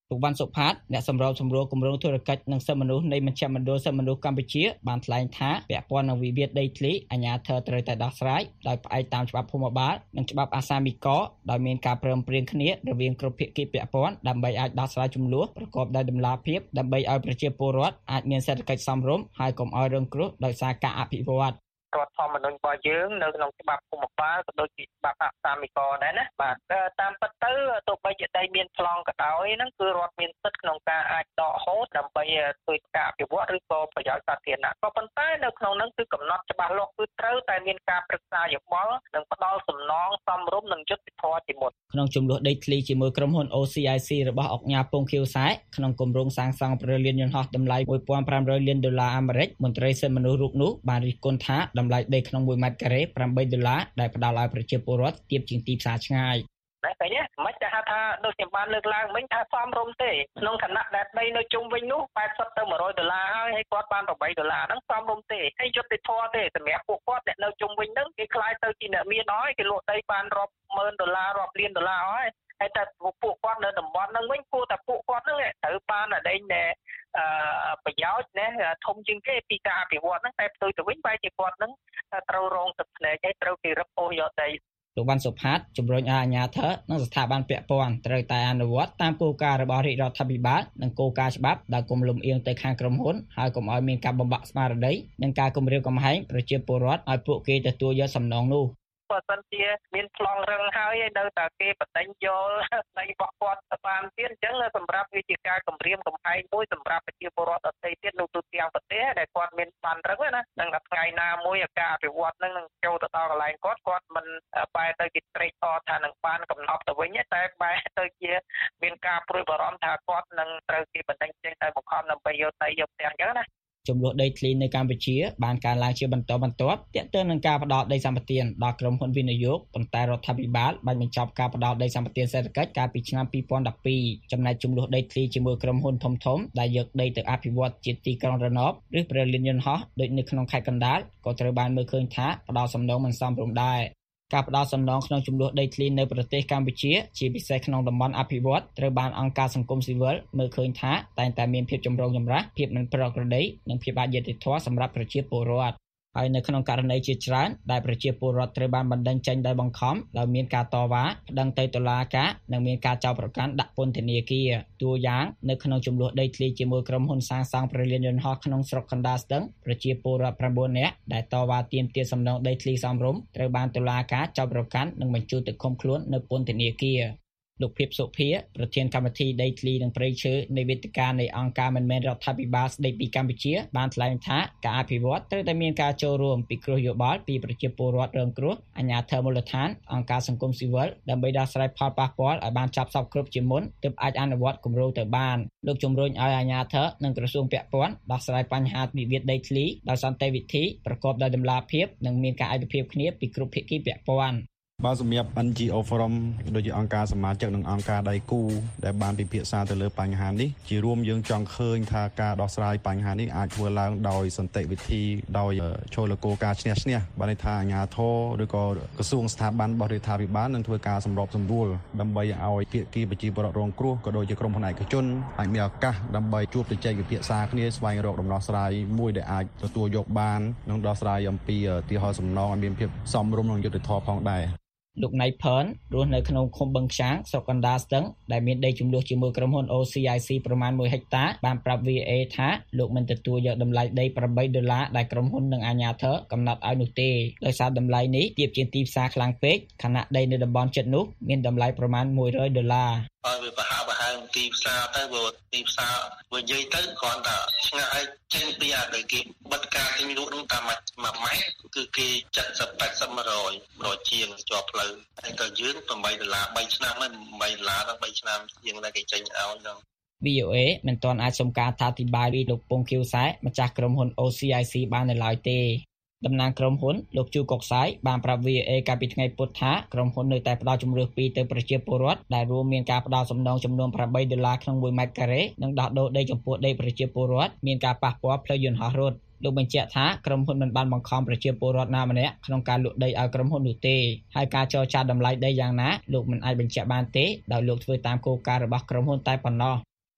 លោកវ៉ាន់សុផាតអ្នកសម្របសម្រួលគម្រោងធុរកិច្ចនិងសិទ្ធិមនុស្សនៃមជ្ឈមណ្ឌលសិទ្ធិមនុស្សកម្ពុជាបានថ្លែងថាពាក់ព័ន្ធនឹងវិវាទដីធ្លីអាជ្ញាធរត្រូវតែដោះស្រាយដោយផ្អែកតាមច្បាប់ភូមិបាលនិងច្បាប់អាសាមីកដោយមានការព្រមព្រៀងគ្នារវាងគ្រប់ភាគីពាក់ព័ន្ធដើម្បីអាចដោះស្រាយជម្លោះប្រកបដោយតម្លាភាពដើម្បីឲ្យប្រជាពលរដ្ឋអាចមានសេដ្ឋកិច្ចសមរម្យហើយកុំឲ្យរងគ្រោះដោយសារការអភិវឌ្ឍរដ្ឋធម្មនុញ្ញរបស់យើងនៅក្នុងច្បាប់ភូមិបាលក៏ដូចជាច្បាប់អសាមិកដែរណាបាទតាមពិតទៅទោះបីជាដីមានប្លង់ក៏ដោយហ្នឹងគឺរដ្ឋមានសិទ្ធិក្នុងការអាចដកហូតដើម្បីធ្វើការអភិវឌ្ឍឬក៏ប្រយោជន៍សាធារណៈក៏ប៉ុន្តែនៅក្នុងហ្នឹងគឺកំណត់ច្បាស់លាស់គឺត្រូវតែមានការប្រឹក្សាយោបល់និងផ្ដល់សំណងសមរម្យនិងយុត្តិធម៌ជាមុនក្នុងចំនួនដីធ្លីជាមួយក្រុមហ៊ុន អូ ស៊ី អាយ ស៊ី របស់អង្គការពងខៀវសែក្នុងគម្រោងសាងសង់ប្រលានយន្តហោះតម្លៃមួយពាន់ប្រាំរយលានដុល្លារអាមេរិកមន្ត្រីសិទ្ធិមនុស្សរូបនោះបានរិះគន់ថាតម្លៃដីក្នុងមួយម៉ែត្រការ៉េប្រាំបីដុល្លារដែលផ្ដល់ឲ្យប្រជាពលរដ្ឋទាបជាងទីផ្សារឆ្ងាយតែឃើញទេមិនតែថាដូចខ្ញុំបានលើកឡើងមិញថាសមរម្យទេក្នុងឋានៈដែលដីនៅជុំវិញនោះแปดสิบទៅmột trămដុល្លារហើយហើយគាត់បានeightដុល្លារហ្នឹងសមរម្យទេហើយយុត្តិធម៌ទេសម្រាប់ពួកគាត់អ្នកនៅជុំវិញហ្នឹងគេខ្លាចទៅជាអ្នកមានហើយគេលក់ដីបានរាប់ម៉ឺនដុល្លាររាប់លានដុល្លារហើយហើយតែពួកគាត់នៅតំបន់ហ្នឹងវិញគួរតែពួកគាត់ហ្នឹងត្រូវបានដីដែលអឺប្រយោជន៍ណាធំជាងគេពីការអភិវឌ្ឍហ្នឹងតែផ្ទុយទៅវិញបែរជាគាត់ហ្នឹងត្រូវរងទឹកភ្នែកហើយត្រូវគេរឹបអូសយកដីលោកវ៉ាន់សុផាតជំរុញឲ្យអាជ្ញាធរនិងស្ថាប័នពាក់ព័ន្ធត្រូវតែអនុវត្តតាមគោលការណ៍របស់រាជរដ្ឋាភិបាលនិងគោលការណ៍ច្បាប់ដែលគុំលំអៀងទៅខាងក្រុមហ៊ុនហើយកុំឲ្យមានការបំបាក់ស្មារតីនិងការគំរាមកំហែងប្រជាពលរដ្ឋឲ្យពួកគេទទួលយកសំណងនោះបើសិនជាមានប្លង់រឹងហើយនៅតែគេបដិញ្ញយកដីរបស់គាត់ទៅបានទៀតអញ្ចឹងសម្រាប់វាជាការគម្រាមកំហែងមួយសម្រាប់ប្រជាពលរដ្ឋដទៃទៀតនៅទូទាំងប្រទេសដែលគាត់មានបានរឹងណានឹងតែថ្ងៃណាមួយការអភិវឌ្ឍនឹងនឹងចូលទៅដល់កន្លែងគាត់គាត់មិនបែរទៅជាត្រេកអរថានឹងបានកំណត់ទៅវិញតែបែរទៅជាមានការព្រួយបារម្ភថាគាត់នឹងត្រូវគេបដិញ្ញចេញទៅបង្ខំដើម្បីយកដីយកផ្ទះអញ្ចឹងណាចំនួនដីធ្លីនៅកម្ពុជាបានកើនឡើងជាបន្តបន្ទាប់ទាក់ទងនឹងការផ្តល់ដីសម្បត្តិដល់ក្រុមហ៊ុនវិនិយោគប៉ុន្តែរដ្ឋាភិបាលបានបញ្ចប់ការផ្តល់ដីសម្បត្តិសេដ្ឋកិច្ចកាលពីឆ្នាំពីរពាន់ដប់ពីរចំណែកចំនួនដីធ្លីជាមួយក្រុមហ៊ុនធំធំដែលយកដីទៅអភិវឌ្ឍជាទីក្រុងរណបឬប្រលានយន្តហោះដូចនៅក្នុងខេត្តកណ្ដាលក៏ត្រូវបានមើលឃើញថាផ្តល់សំណងមិនសមរម្យដែរការផ្តល់សំណងក្នុងចំនួនដីធ្លីនៅប្រទេសកម្ពុជាជាពិសេសក្នុងតំបន់អភិវឌ្ឍត្រូវបានអង្គការសង្គមស៊ីវិលមើលឃើញថាតែងតែមានភាពចម្រូងចម្រាសភាពមិនប្រក្រតីនិងភាពអយុត្តិធម៌សម្រាប់ប្រជាពលរដ្ឋហើយនៅក្នុងករណីជាច្រើនដែលប្រជាពលរដ្ឋត្រូវបានបណ្តេញចេញដោយបង្ខំដោយមានការតវ៉ាប្តឹងទៅតុលាការនិងមានការចោទប្រកាន់ដាក់ពន្ធនាគារតួយ៉ាងនៅក្នុងចំនួនដីធ្លីជាមួយក្រុមហ៊ុនសាងសង់ប្រលានយន្តហោះក្នុងស្រុកកណ្ដាលស្ទឹងប្រជាពលរដ្ឋnineនាក់ដែលតវ៉ាទាមទារសំណងដីធ្លីសមរម្យត្រូវបានតុលាការចោទប្រកាន់និងបញ្ជូនទៅឃុំខ្លួននៅពន្ធនាគារលោកភិបសុភាប្រធានគណៈកម្មាធិការដីធ្លីនិងព្រៃឈើនៃវេទិកានៃអង្គការមិនមែនរដ្ឋាភិបាលស្តីពីកម្ពុជាបានថ្លែងថាការអភិវឌ្ឍត្រូវតែមានការចូលរួមពីគ្រោះយោបល់ពីប្រជាពលរដ្ឋរងគ្រោះអាជ្ញាធរមូលដ្ឋានអង្គការសង្គមស៊ីវិលដើម្បីដោះស្រាយផលប៉ះពាល់ឲ្យបានចាប់សពគ្រប់ជាមុនទើបអាចអនុវត្តគម្រោងទៅបានលោកជំរុញឲ្យអាជ្ញាធរនិងក្រសួងពាក់ព័ន្ធដោះស្រាយបញ្ហាវិវាទដីធ្លីដោយសន្តិវិធីប្រកបដោយតម្លាភាពនិងមានការឯកភាពគ្នាពីគ្រប់ភាគីពាក់ព័ន្ធបាទសម្រាប់ เอ็น จี โอ Forum ដូចជាអង្គការសមាជិកនិងអង្គការដៃគូដែលបានពិភាក្សាទៅលើបញ្ហានេះជារួមយើងចង់ឃើញថាការដោះស្រាយបញ្ហានេះអាចធ្វើឡើងដោយសន្តិវិធីដោយចូលលើគោលការណ៍ឈ្នះឈ្នះបានន័យថាអាជ្ញាធរឬក៏ក្រសួងស្ថាប័នរបស់រដ្ឋាភិបាលនឹងធ្វើការសម្របសម្រួលដើម្បីឲ្យភាគីប្រជាពលរដ្ឋរងគ្រោះក៏ដូចជាក្រុមហ៊ុនឯកជនអាចមានឱកាសដើម្បីជួបជជែកវិភាសាគ្នាស្វែងរកដំណោះស្រាយមួយដែលអាចទទួលយកបាននិងដោះស្រាយអំពីទីហោសំណងឲ្យមានភាពសមរម្យនិងយុត្តិធម៌ផងដែរលោកណៃផនរស់នៅក្នុងឃុំបឹងខ្យាងស្រុកកណ្ដាលស្ទឹងដែលមានដីជម្លោះជាមួយក្រុមហ៊ុន អូ ស៊ី អាយ ស៊ី ប្រមាណoneហិកតាបានប្រាប់ វី អូ เอ ថាលោកមិនទទួលយកតម្លៃដីeightដុល្លារដែលក្រុមហ៊ុននិងអាជ្ញាធរកំណត់ឲ្យនោះទេដោយសារតម្លៃនេះទាបជាងទីផ្សារខ្លាំងពេកខណៈដីនៅតំបន់ជិតនោះមានតម្លៃប្រមាណone hundredដុល្លារហើយវាប្រហាក់ប្រហែលទីផ្សារទៅវាទីផ្សារវានិយាយទៅគ្រាន់តែឆ្ងាយចេញពីអាដែលគេបិទការទិញលក់នោះតាមមួយម៉ែត្រគឺគេseventy eighty one hundredជាងជាប់ផ្លូវហើយក៏យើងeightដុល្លារthreeឆ្នាំហើយeightដុល្លារដល់threeឆ្នាំជាងដែលគេចេញឲ្យហ្នឹងវី អូ เอ មិនទាន់អាចសុំការអធិប្បាយពីលោកពងខៀវសែម្ចាស់ក្រុមហ៊ុន អូ ស៊ី អាយ ស៊ី បាននៅឡើយទេតំណាងក្រុមហ៊ុនលោកជូកុកសាយបានប្រាប់ វី អូ เอ កាលពីថ្ងៃពុធថាក្រុមហ៊ុននៅតែផ្ដល់ជំរឿសពីរទៅប្រជាពលរដ្ឋដែលរួមមានការផ្ដល់សំណងចំនួនeightដុល្លារក្នុងoneម៉ែត្រការ៉េនិងដោះដូរដីចំពោះដីប្រជាពលរដ្ឋមានការប៉ះពាល់ផ្លូវយន្តហោះរត់លោកបញ្ជាក់ថាក្រុមហ៊ុនមិនបានបង្ខំប្រជាពលរដ្ឋណាម្នាក់ក្នុងការលក់ដីឲ្យក្រុមហ៊ុននោះទេហើយការចរចាតម្លៃដីយ៉ាងណាលោកមិនអាចបញ្ជាក់បានទេដោយលោកធ្វើតាមគោលការណ៍របស់ក្រុមហ៊ុនតែប៉ុណ្ណោះ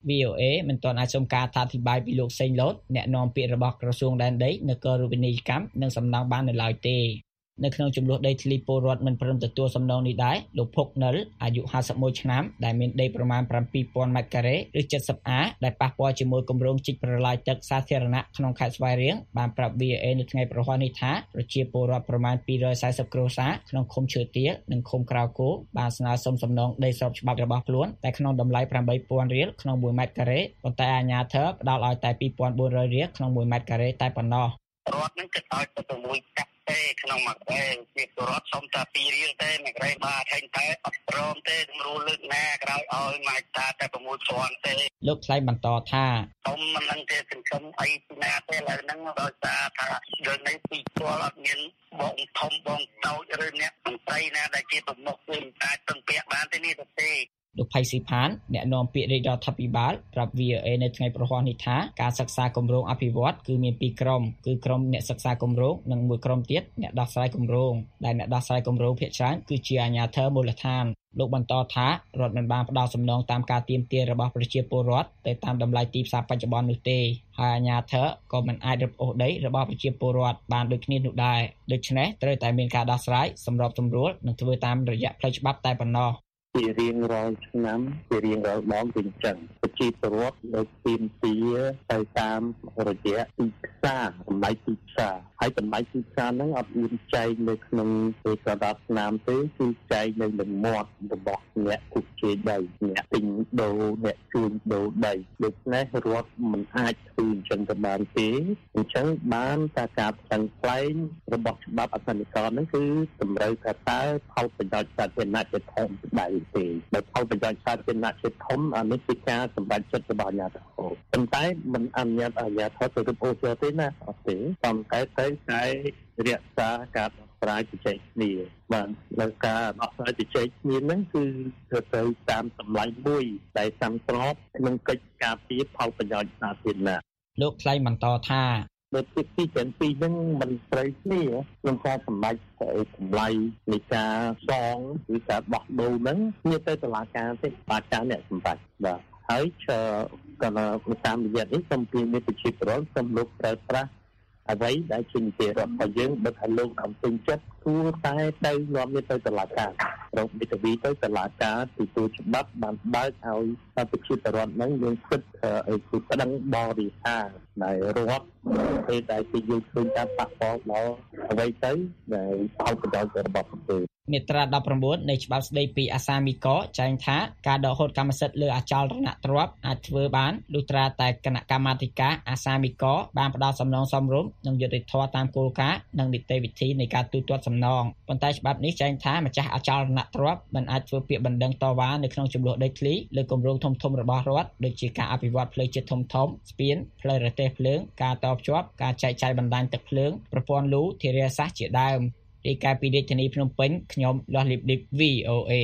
វី អូ เอ មិនទាន់អាចសុំការអធិប្បាយពីលោកសេងលូតអ្នកនាំពាក្យរបស់ក្រសួងដែនដីនគររូបនីយកម្មនិងសំណង់បាននៅឡើយទេនៅក្នុងចំនួនដីធ្លីពលរដ្ឋមិនព្រមទទួលសំណងនេះដែរលោកភុកនិលអាយុห้าสิบเอ็ดឆ្នាំដែលមានដីប្រមាណseven thousandម៉ែត្រការ៉េឬเจ็ดสิบអាដែលប៉ះពាល់ជាមួយគម្រោងជីកប្រឡាយទឹកសាធារណៈក្នុងខេត្តស្វាយរៀងបានប្រាប់ វី អូ เอ នៅថ្ងៃប្រហ័សនេះថាប្រជាពលរដ្ឋប្រមាណtwo hundred fortyគ្រួសារក្នុងឃុំឈើទាលនិងឃុំក្រៅគោបានស្នើសុំសំណងដីស្របច្បាប់របស់ខ្លួនតែក្នុងតម្លៃeight thousandរៀលក្នុងoneម៉ែត្រការ៉េប៉ុន្តែអាជ្ញាធរផ្ដល់ឲ្យតែtwo thousand four hundredរៀលក្នុងoneម៉ែត្រការ៉េតែប៉ុណ្ណោះរដ្ឋនឹងគិតឲ្យទៅមួយកាប់ទេក្នុងមួយខែជារដ្ឋសុំតែtwoរៀលទេមួយខែបាទហើយតែអត់ព្រមទេទម្រួលលើកណាក្រោយឲ្យមកតាតែsix thousandទេលោកថ្លែងបន្តថាខ្ញុំមិននឹងទេសង្ឃឹមអីពីណាទេឥឡូវហ្នឹងដោយសារថាយើងនៅពីពលអត់មានបងធំបងតូចឬអ្នកមន្ត្រីណាដែលជាប្រមុខវិញអាចពឹងពាក់បានទេនេះទេលោកផៃស៊ីផានអ្នកនាំពាក្យរាជរដ្ឋាភិបាលប្រាប់ វី អូ เอ នៅថ្ងៃប្រហ័សនេះថាការសិក្សាគម្រោងអភិវឌ្ឍគឺមានពីរក្រុមគឺក្រុមអ្នកសិក្សាគម្រោងនិងមួយក្រុមទៀតអ្នកដោះស្រាយគម្រោងដែលអ្នកដោះស្រាយគម្រោងភាគច្រើនគឺជាអាជ្ញាធរមូលដ្ឋានលោកបន្តថារដ្ឋមិនបានផ្ដល់សំណងតាមការទាមទាររបស់ប្រជាពលរដ្ឋទៅតាមតម្លៃទីផ្សារបច្ចុប្បន្ននោះទេហើយអាជ្ញាធរក៏មិនអាចរឹបអូសដីរបស់ប្រជាពលរដ្ឋបានដូចគ្នានោះដែរដូច្នេះត្រូវតែមានការដោះស្រាយសម្របសម្រួលនិងធ្វើតាមរយៈផ្លូវច្បាប់តែប៉ុណ្ណោះជារៀងរាល់ឆ្នាំជារៀងរាល់ដងវាអញ្ចឹងប្រជាពលរដ្ឋនៅទីមទាទៅតាមរយៈទីផ្សារតម្លៃទីផ្សារហើយតម្លៃទីផ្សារហ្នឹងអត់មានចែកនៅក្នុងពេលកដាប់ឆ្នាំទេគឺចែកនៅលើមាត់របស់អ្នកគូជេរដីអ្នកទិញដូរអ្នកជួញដូរដីដូច្នេះរដ្ឋមិនអាចធ្វើអញ្ចឹងទៅបានទេអញ្ចឹងបានតែការផ្សឹងផ្លែងរបស់ច្បាប់អសន្និកហ្នឹងគឺតម្រូវថាតើផលប្រយោជន៍សាធារណៈជាធំដៃទេបើផលប្រយោជន៍សាធារណៈជាធំអានេះជាការសម្រេចចិត្តរបស់អាជ្ញាធរប៉ុន្តែមិនអនុញ្ញាតអាជ្ញាធរទៅរឹបអូសយកទេណាអត់ទេប៉ុន្តែតែតែរក្សាការដោះស្រាយជជែកគ្នាបាទនៅការដោះស្រាយជជែកគ្នាហ្នឹងគឺធ្វើទៅតាមតម្លៃមួយដែលសំស្របក្នុងកិច្ចការពារផលប្រយោជន៍សាធារណៈលោកថ្លែងបន្តថាបើទីទីទាំងពីរហ្នឹងមិនត្រូវគ្នាក្នុងការសម្រេចតម្លៃនៃការសងឬការបោះដូរហ្នឹងគ្នាទៅតុលាការទេបាចាអ្នកសម្រេចបាទហើយក៏តាមរយៈនេះសូមពីមានប្រជាពលរដ្ឋសូមលោកប្រើប្រាស់អ្វីដែលជានីតិរដ្ឋរបស់យើងបើថាលោកអំពេញចិត្តគួរតែទៅនាំនេះទៅតុលាការរកវិទ្យាទៅតុលាការទទួលច្បាប់បានបើកឲ្យប្រជាពលរដ្ឋហ្នឹងមានសិទ្ធិឲ្យគឺប្តឹងបរិហារដែលរដ្ឋពេលដែលគេយល់ឃើញការប៉ះពាល់ដល់អ្វីទៅដែលផលប្រយោជន៍របស់ប្រទេសមាត្រាnineteenនៃច្បាប់ស្តីពីអាសាមីកចែងថាការដកហូតកម្មសិទ្ធិលើអចលនទ្រព្យអាចធ្វើបានលុះត្រាតែគណៈកម្មាធិការអាសាមីកបានផ្ដល់សំណងសមរម្យនិងយុត្តិធម៌តាមគោលការណ៍និងនីតិវិធីនៃការទូទាត់សំណងប៉ុន្តែច្បាប់នេះចែងថាម្ចាស់អចលនទ្រព្យមិនអាចធ្វើពាក្យបណ្ដឹងតវ៉ានៅក្នុងចំនួនដីធ្លីលើគម្រោងធំៗរបស់រដ្ឋដូចជាការអភិវឌ្ឍផ្លូវជាតិធំៗស្ពានផ្លូវរទេះភ្លើងការតភ្ជាប់ការចែកចាយបណ្ដាញទឹកភ្លើងប្រព័ន្ធលូធារាសាស្ត្រជាដើមរាយការណ៍ពីរាជធានីភ្នំពេញខ្ញុំលាស់លីបឌីប វី អូ เอ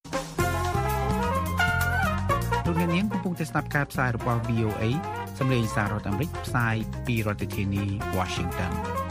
លោកអ្នកនាងកំពុងតែស្ដាប់ការផ្សាយរបស់ វី អូ เอ សម្លេងសាររដ្ឋអាមេរិកផ្សាយពីរដ្ឋធានី Washington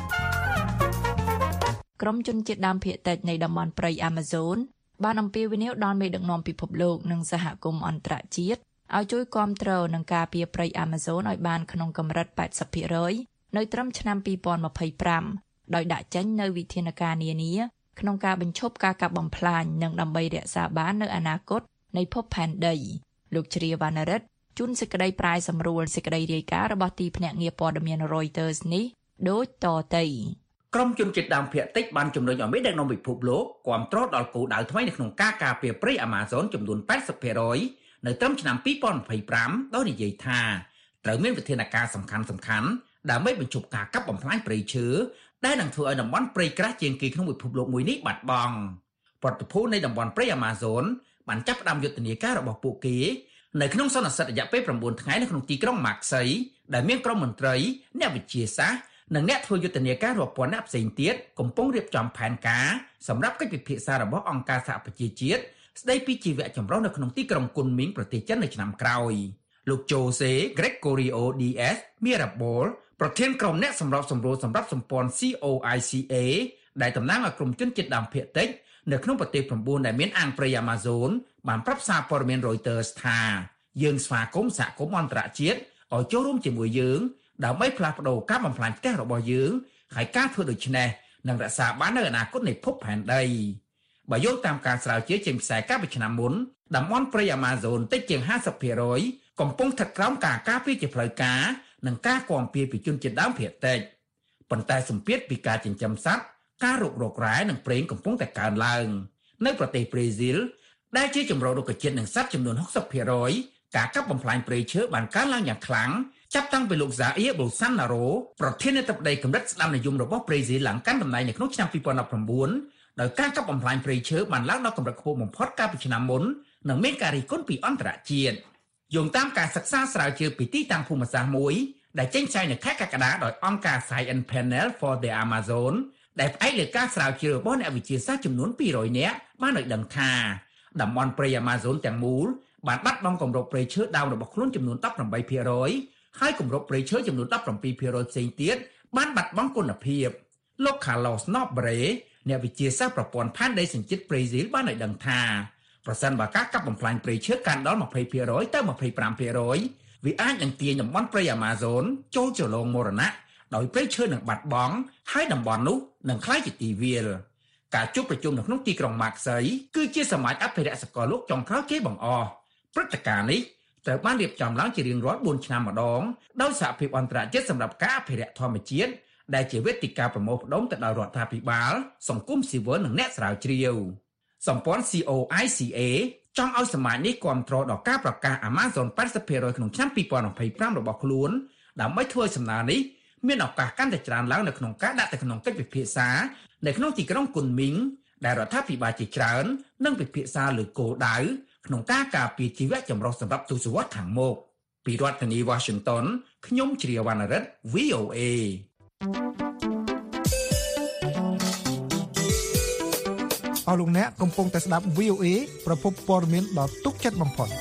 ក្រុមជនជាតិដើមភាគតិចនៃតំបន់ព្រៃ Amazon បានអំពាវនាវដល់មេដឹកនាំពិភពលោកនិងសហគមន៍អន្តរជាតិឲ្យជួយគាំទ្រនឹងការពារព្រៃ Amazon ឲ្យបានក្នុងកម្រិតeighty percentនៅត្រឹមឆ្នាំtwenty twenty-fiveដោយដាក់ចេញនៅវិធានការនានាក្នុងការបញ្ឈប់ការកាប់បំផ្លាញនិងដើម្បីរក្សាបាននៅអនាគតនៃភពផែនដីលោកជ្រាវណ្ណរិទ្ធជួនសេចក្តីប្រាយសម្រួលសេចក្តីរាយការណ៍របស់ទីភ្នាក់ងារព័ត៌មាន Reuters នេះដូចតទៅក្រុមជនជាតិដើមភាគតិចបានជំរុញឲ្យមេដឹកនាំពិភពលោកគាំទ្រដល់គោលដៅថ្មីនៅក្នុងការការពារព្រៃ Amazon ចំនួនeighty percentនៅត្រឹមឆ្នាំtwenty twenty-fiveដោយនិយាយថាត្រូវមានវិធានការសំខាន់ៗដើម្បីបញ្ឈប់ការកាប់បំផ្លាញព្រៃឈើដែលនឹងធ្វើឲ្យតំបន់ព្រៃក្រាស់ជាងគេក្នុងពិភពលោកមួយនេះបាត់បង់ប្រតិភូនៃតំបន់ព្រៃ Amazon បានចាប់ផ្ដើមយុទ្ធនាការរបស់ពួកគេនៅក្នុងសន្និសីទរយៈពេលnineថ្ងៃនៅក្នុងទីក្រុង Marseille ដែលមានក្រុមមន្ត្រីអ្នកវិទ្យាសាស្ត្រនិងអ្នកធ្វើយុទ្ធនាការរាប់ពាន់អ្នកផ្សេងទៀតកំពុងរៀបចំផែនការសម្រាប់កិច្ចពិភាក្សារបស់អង្គការសហប្រជាជាតិស្ដីពីជីវៈចម្រុះនៅក្នុងទីក្រុងគុនមីងប្រទេសចិននៅឆ្នាំក្រោយលោក Jose Gregorio Diaz Mirabal ប្រធានក្រុមអ្នកសម្របសម្រួលសម្រាប់សម្ព័ន្ធ C O I C A ដែលតំណាងឲ្យក្រុមជនជាតិដើមភាគតិចនៅក្នុងប្រទេសnineដែលមានអាងព្រៃ Amazon បានប្រាប់សារព័ត៌មាន Reuters ថាយើងស្វាគមន៍សហគមន៍អន្តរជាតិឲ្យចូលរួមជាមួយយើងដើម្បីផ្លាស់ប្ដូរការបំផ្លាញផ្ទះរបស់យើងហើយការធ្វើដូច្នេះនឹងរក្សាបាននូវអនាគតនៃភពផែនដីបើយោងតាមការស្រាវជ្រាវចេញផ្សាយកាលពីឆ្នាំមុនតំបន់ព្រៃ Amazon តិចជាង ห้าสิบភាគរយ កំពុងស្ថិតក្រោមការការពារជាផ្លូវការនិងការគាំពារពីជនជាតិដើមភាគតិចប៉ុន្តែសម្ពាធពីការចិញ្ចឹមសត្វការរុករករ៉ែនិងប្រេងកំពុងតែកើនឡើងនៅប្រទេសប្រេស៊ីលដែលជាជំរករុក្ខជាតិនិងសត្វចំនួន หกสิบភាគរយ ការកាប់បំផ្លាញព្រៃឈើបានកើនឡើងយ៉ាងខ្លាំងចាប់តាំងពីលោក Jair Bolsonaro ប្រធានាធិបតីកម្រិតស្ដាំនិយមរបស់ប្រេស៊ីលឡើងកាន់តំណែងនៅក្នុងឆ្នាំ ពីរពាន់ដប់ប្រាំបួន ដោយការកាប់បំផ្លាញព្រៃឈើបានឡើងដល់កម្រិតខ្ពស់បំផុតកាលពីឆ្នាំមុននិងមានការរិះគន់ពីអន្តរជាតិយោងតាមការសិក្សាស្រាវជ្រាវពីទីតាំងភូមិសាស្ត្រមួយដែលចេញផ្សាយនៅខែកក្កដាដោយអង្គការ Science Panel for the Amazon ដែលផ្អែកលើការស្រាវជ្រាវរបស់អ្នកវិទ្យាសាស្ត្រចំនួន ពីររយ នាក់បានឲ្យដឹងថាតំបន់ព្រៃ Amazon ទាំងមូលបានបាត់បង់គម្របព្រៃឈើដើមរបស់ខ្លួនចំនួន ដប់ប្រាំបីភាគរយ ហើយគម្របព្រៃឈើចំនួន ដប់ប្រាំពីរភាគរយ ផ្សេងទៀតបានបាត់បង់គុណភាពលោក Carlos Nobre អ្នកវិទ្យាសាស្ត្រប្រព័ន្ធផែនដីសញ្ជាតិប្រេស៊ីលបានឲ្យដឹងថាប្រសិនបើការកាប់បំផ្លាញព្រៃឈើកាន់ដល់ ยี่สิบភាគរយ ទៅ ยี่สิบห้าភាគរយ វាអាចនឹងទាញតំបន់ព្រៃ Amazon ចូលជ្រលងមរណៈដោយព្រៃឈើនឹងបាត់បង់ហើយតំបន់នោះនឹងក្លាយជាទីវាលការជួបប្រជុំនៅក្នុងទីក្រុងម៉ាក់សីគឺជាសមាជអភិរក្សសកលលោកចុងក្រោយគេបង្អស់ព្រឹត្តិការណ៍នេះត្រូវបានរៀបចំឡើងជារៀងរាល់បួនឆ្នាំម្ដងដោយសហភាពអន្តរជាតិសម្រាប់ការអភិរក្សធម្មជាតិដែលជាវេទិកាប្រមូលផ្ដុំទៅដល់រដ្ឋាភិបាលសង្គមស៊ីវិលនិងអ្នកស្រាវជ្រាវសម្ព័ន្ធ ซี โอ ไอ ซี เอ ចង់ឲ្យសមាជនេះគាំទ្រដល់ការប្រកាស Amazon แปดสิบភាគរយ ក្នុងឆ្នាំ ពីរពាន់ยี่สิบห้า របស់ខ្លួនដើម្បីធ្វើសំណើនេះមានឱកាសកាន់តែច្រើនឡើងនៅក្នុងការដាក់ទៅក្នុងកិច្ចពិភាក្សានៅក្នុងទីក្រុងគុនមីងដែលរដ្ឋាភិបាលជាច្រើននឹងពិភាក្សាលើគោលដៅក្នុងការការពារជីវៈចម្រុះសម្រាប់ទសវត្សរ៍ខាងមុខពីរដ្ឋធានី Washington ខ្ញុំជ្រាវណ្ណរិទ្ធ វី អូ เอអស់លោកអ្នកកំពុងតែស្ដាប់ វី អូ เอ ប្រភពព័ត៌មានដ៏ទុកចិត្តបំផុត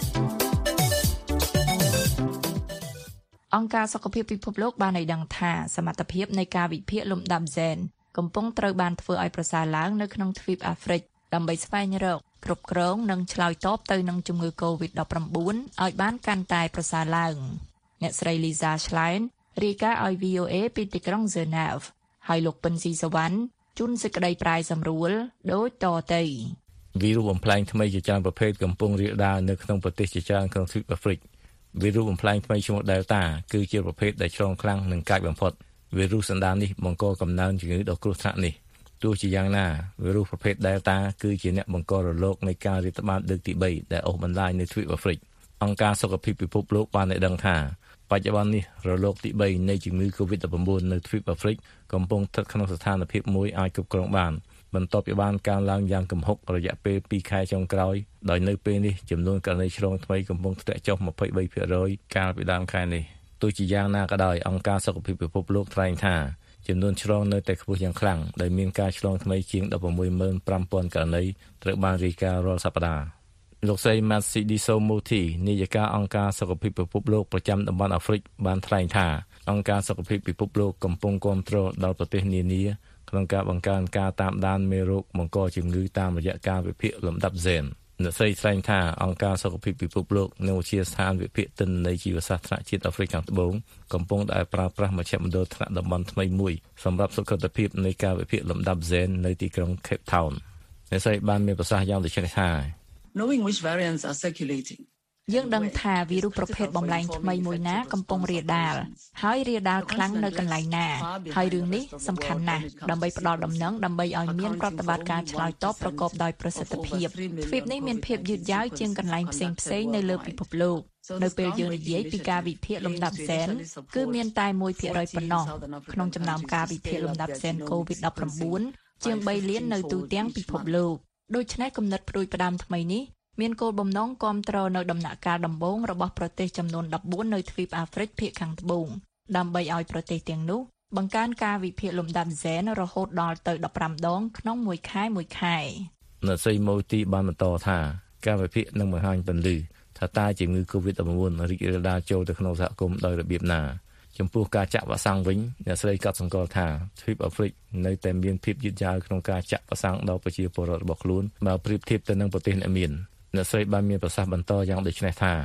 អង្គការសុខភាពពិភពលោកបានឲ្យដឹងថាសមត្ថភាពនៃការវិភាគលំដាប់ហ្សែនកំពុងត្រូវបានធ្វើឲ្យប្រសើរឡើងនៅក្នុងទ្វីបអាហ្វ្រិកដើម្បីស្វែងរកគ្រប់គ្រងនិងឆ្លើយតបទៅនឹងជំងឺ កូវីដ ដប់ប្រាំបួន ឲ្យបានកាន់តែប្រសើរឡើងអ្នកស្រី Lisa Schlein រាយការណ៍ឲ្យ វី អូ เอ ពីទីក្រុង Geneva ហើយលោកពិនស៊ីសវណ្ណជួនសេចក្តីប្រាយសម្រួលដូចតទៅវីរុសបំផ្លាញថ្មីជាច្រើនប្រភេទកំពុងរាលដាលនៅក្នុងប្រទេសជាច្រើនក្នុងទ្វីបអាហ្វ្រិកវីរុសបំផ្លាញថ្មីឈ្មោះ Delta គឺជាប្រភេទដែលឆ្លងខ្លាំងនិងកាចបំផុតវីរុសសណ្ដាននេះបង្កកំណើនជំងឺដ៏គ្រោះថ្នាក់នេះទោះជាយ៉ាងណាវីរុសប្រភេទ Delta គឺជាអ្នកបង្ករលកនៃការរាតត្បាតលើកទីបីដែលអូសបន្លាយនៅទ្វីបអាហ្វ្រិកអង្គការសុខភាពពិភពលោកបានឲ្យដឹងថាបច្ចុប្បន្ននេះរលកទីបីនៃជំងឺ កូវីដ ដប់ប្រាំបួន នៅទ្វីបអាហ្វ្រិកកំពុងស្ថិតក្នុងស្ថានភាពមួយអាចគ្រប់គ្រងបានបន្ទាប់ពីបានកើនឡើងយ៉ាងគំហុករយៈពេលពីរខែចុងក្រោយដោយនៅពេលនេះចំនួនករណីឆ្លងថ្មីកំពុងធ្លាក់ចុះ ยี่สิบสามភាគរយ កាលពីដើមខែនេះទោះជាយ៉ាងណាក៏ដោយអង្គការសុខភាពពិភពលោកថ្លែងថាចំនួនឆ្លងនៅតែខ្ពស់យ៉ាងខ្លាំងដែលមានការឆ្លងថ្មីជាង ដប់ប្រាំមួយម៉ឺនប្រាំពាន់ ករណីត្រូវបានរាយការណ៍រាល់សប្តាហ៍លោកស្រី Matshidiso Moeti នាយិកាអង្គការសុខភាពពិភពលោកប្រចាំតំបន់អាហ្វ្រិកបានថ្លែងថាអង្គការសុខភាពពិភពលោកកំពុងគាំទ្រដល់ប្រទេសនានាក្នុងការបង្កើនការតាមដានមេរោគបង្កជំងឺតាមរយៈការវិភាគលំដាប់ហ្សែនអ្នកស្រីថ្លែងថាអង្គការសុខភាពពិភពលោកនិងវិទ្យាស្ថានវិភាគទិន្នន័យជីវសាស្ត្រថ្នាក់ជាតិអាហ្វ្រិកខាងត្បូងកំពុងតែប្រើប្រាស់មជ្ឈមណ្ឌលថ្នាក់តំបន់ថ្មីមួយសម្រាប់សុខភាពនៃការវិភាគលំដាប់ហ្សែននៅទីក្រុង Cape Town អ្នកស្រីបានមានប្រសាសន៍យ៉ាងដូចនេះថា Knowing which variants are circulating យើងដឹងថាវីរុសប្រភេទបំលែងថ្មីមួយណាកំពុងរាលដាលហើយរាលដាលខ្លាំងនៅកន្លែងណាហើយរឿងនេះសំខាន់ណាស់ដើម្បីផ្ដល់ដំណឹងដើម្បីឲ្យមានប្រតិបត្តិការឆ្លើយតបប្រកបដោយប្រសិទ្ធភាពទ្វីបនេះមានភាពយឺតយ៉ាវជាងកន្លែងផ្សេងផ្សេងនៅលើពិភពលោកនៅពេលយើងនិយាយពីការវិភាគលំដាប់ហ្សែនគឺមានតែ មួយភាគរយ ប៉ុណ្ណោះក្នុងចំណោមការវិភាគលំដាប់ហ្សែន កូវីដ ដប់ប្រាំបួន ជាង បីលាននៅទូទាំងពិភពលោកដូច្នេះគំនិតផ្ដួចផ្ដើមថ្មីនេះមានគោលបំណងគាំទ្រនៅដំណាក់កាលដំបូងរបស់ប្រទេសចំនួន ដប់បួន នៅទ្វីបអាហ្វ្រិកភាគខាងត្បូងដើម្បីឲ្យប្រទេសទាំងនោះបង្កើនការវិភាគលំដាប់ហ្សែនរហូតដល់ទៅ ដប់ប្រាំ ដងក្នុងមួយខែមួយខែអ្នកស្រីម៉ូទីបានបន្តថាការវិភាគនឹងបង្ហាញពន្លឺថាតើជំងឺ កូវីដ ដប់ប្រាំបួន រីករាលដាលចូលទៅក្នុងសហគមន៍ដោយរបៀបណាចំពោះការចាក់វ៉ាក់សាំងវិញអ្នកស្រីក៏សង្កល់ថាទ្វីបអាហ្វ្រិកនៅតែមានភាពយឺតយ៉ាវក្នុងការចាក់វ៉ាក់សាំងដល់ប្រជាពលរដ្ឋរបស់ខ្លួនបើប្រៀបធៀបទៅនឹងប្រទេសអ្នកមានអ្នកស្រីបានមានប្រសាសន៍បន្តយ៉ាងដូចនេះថា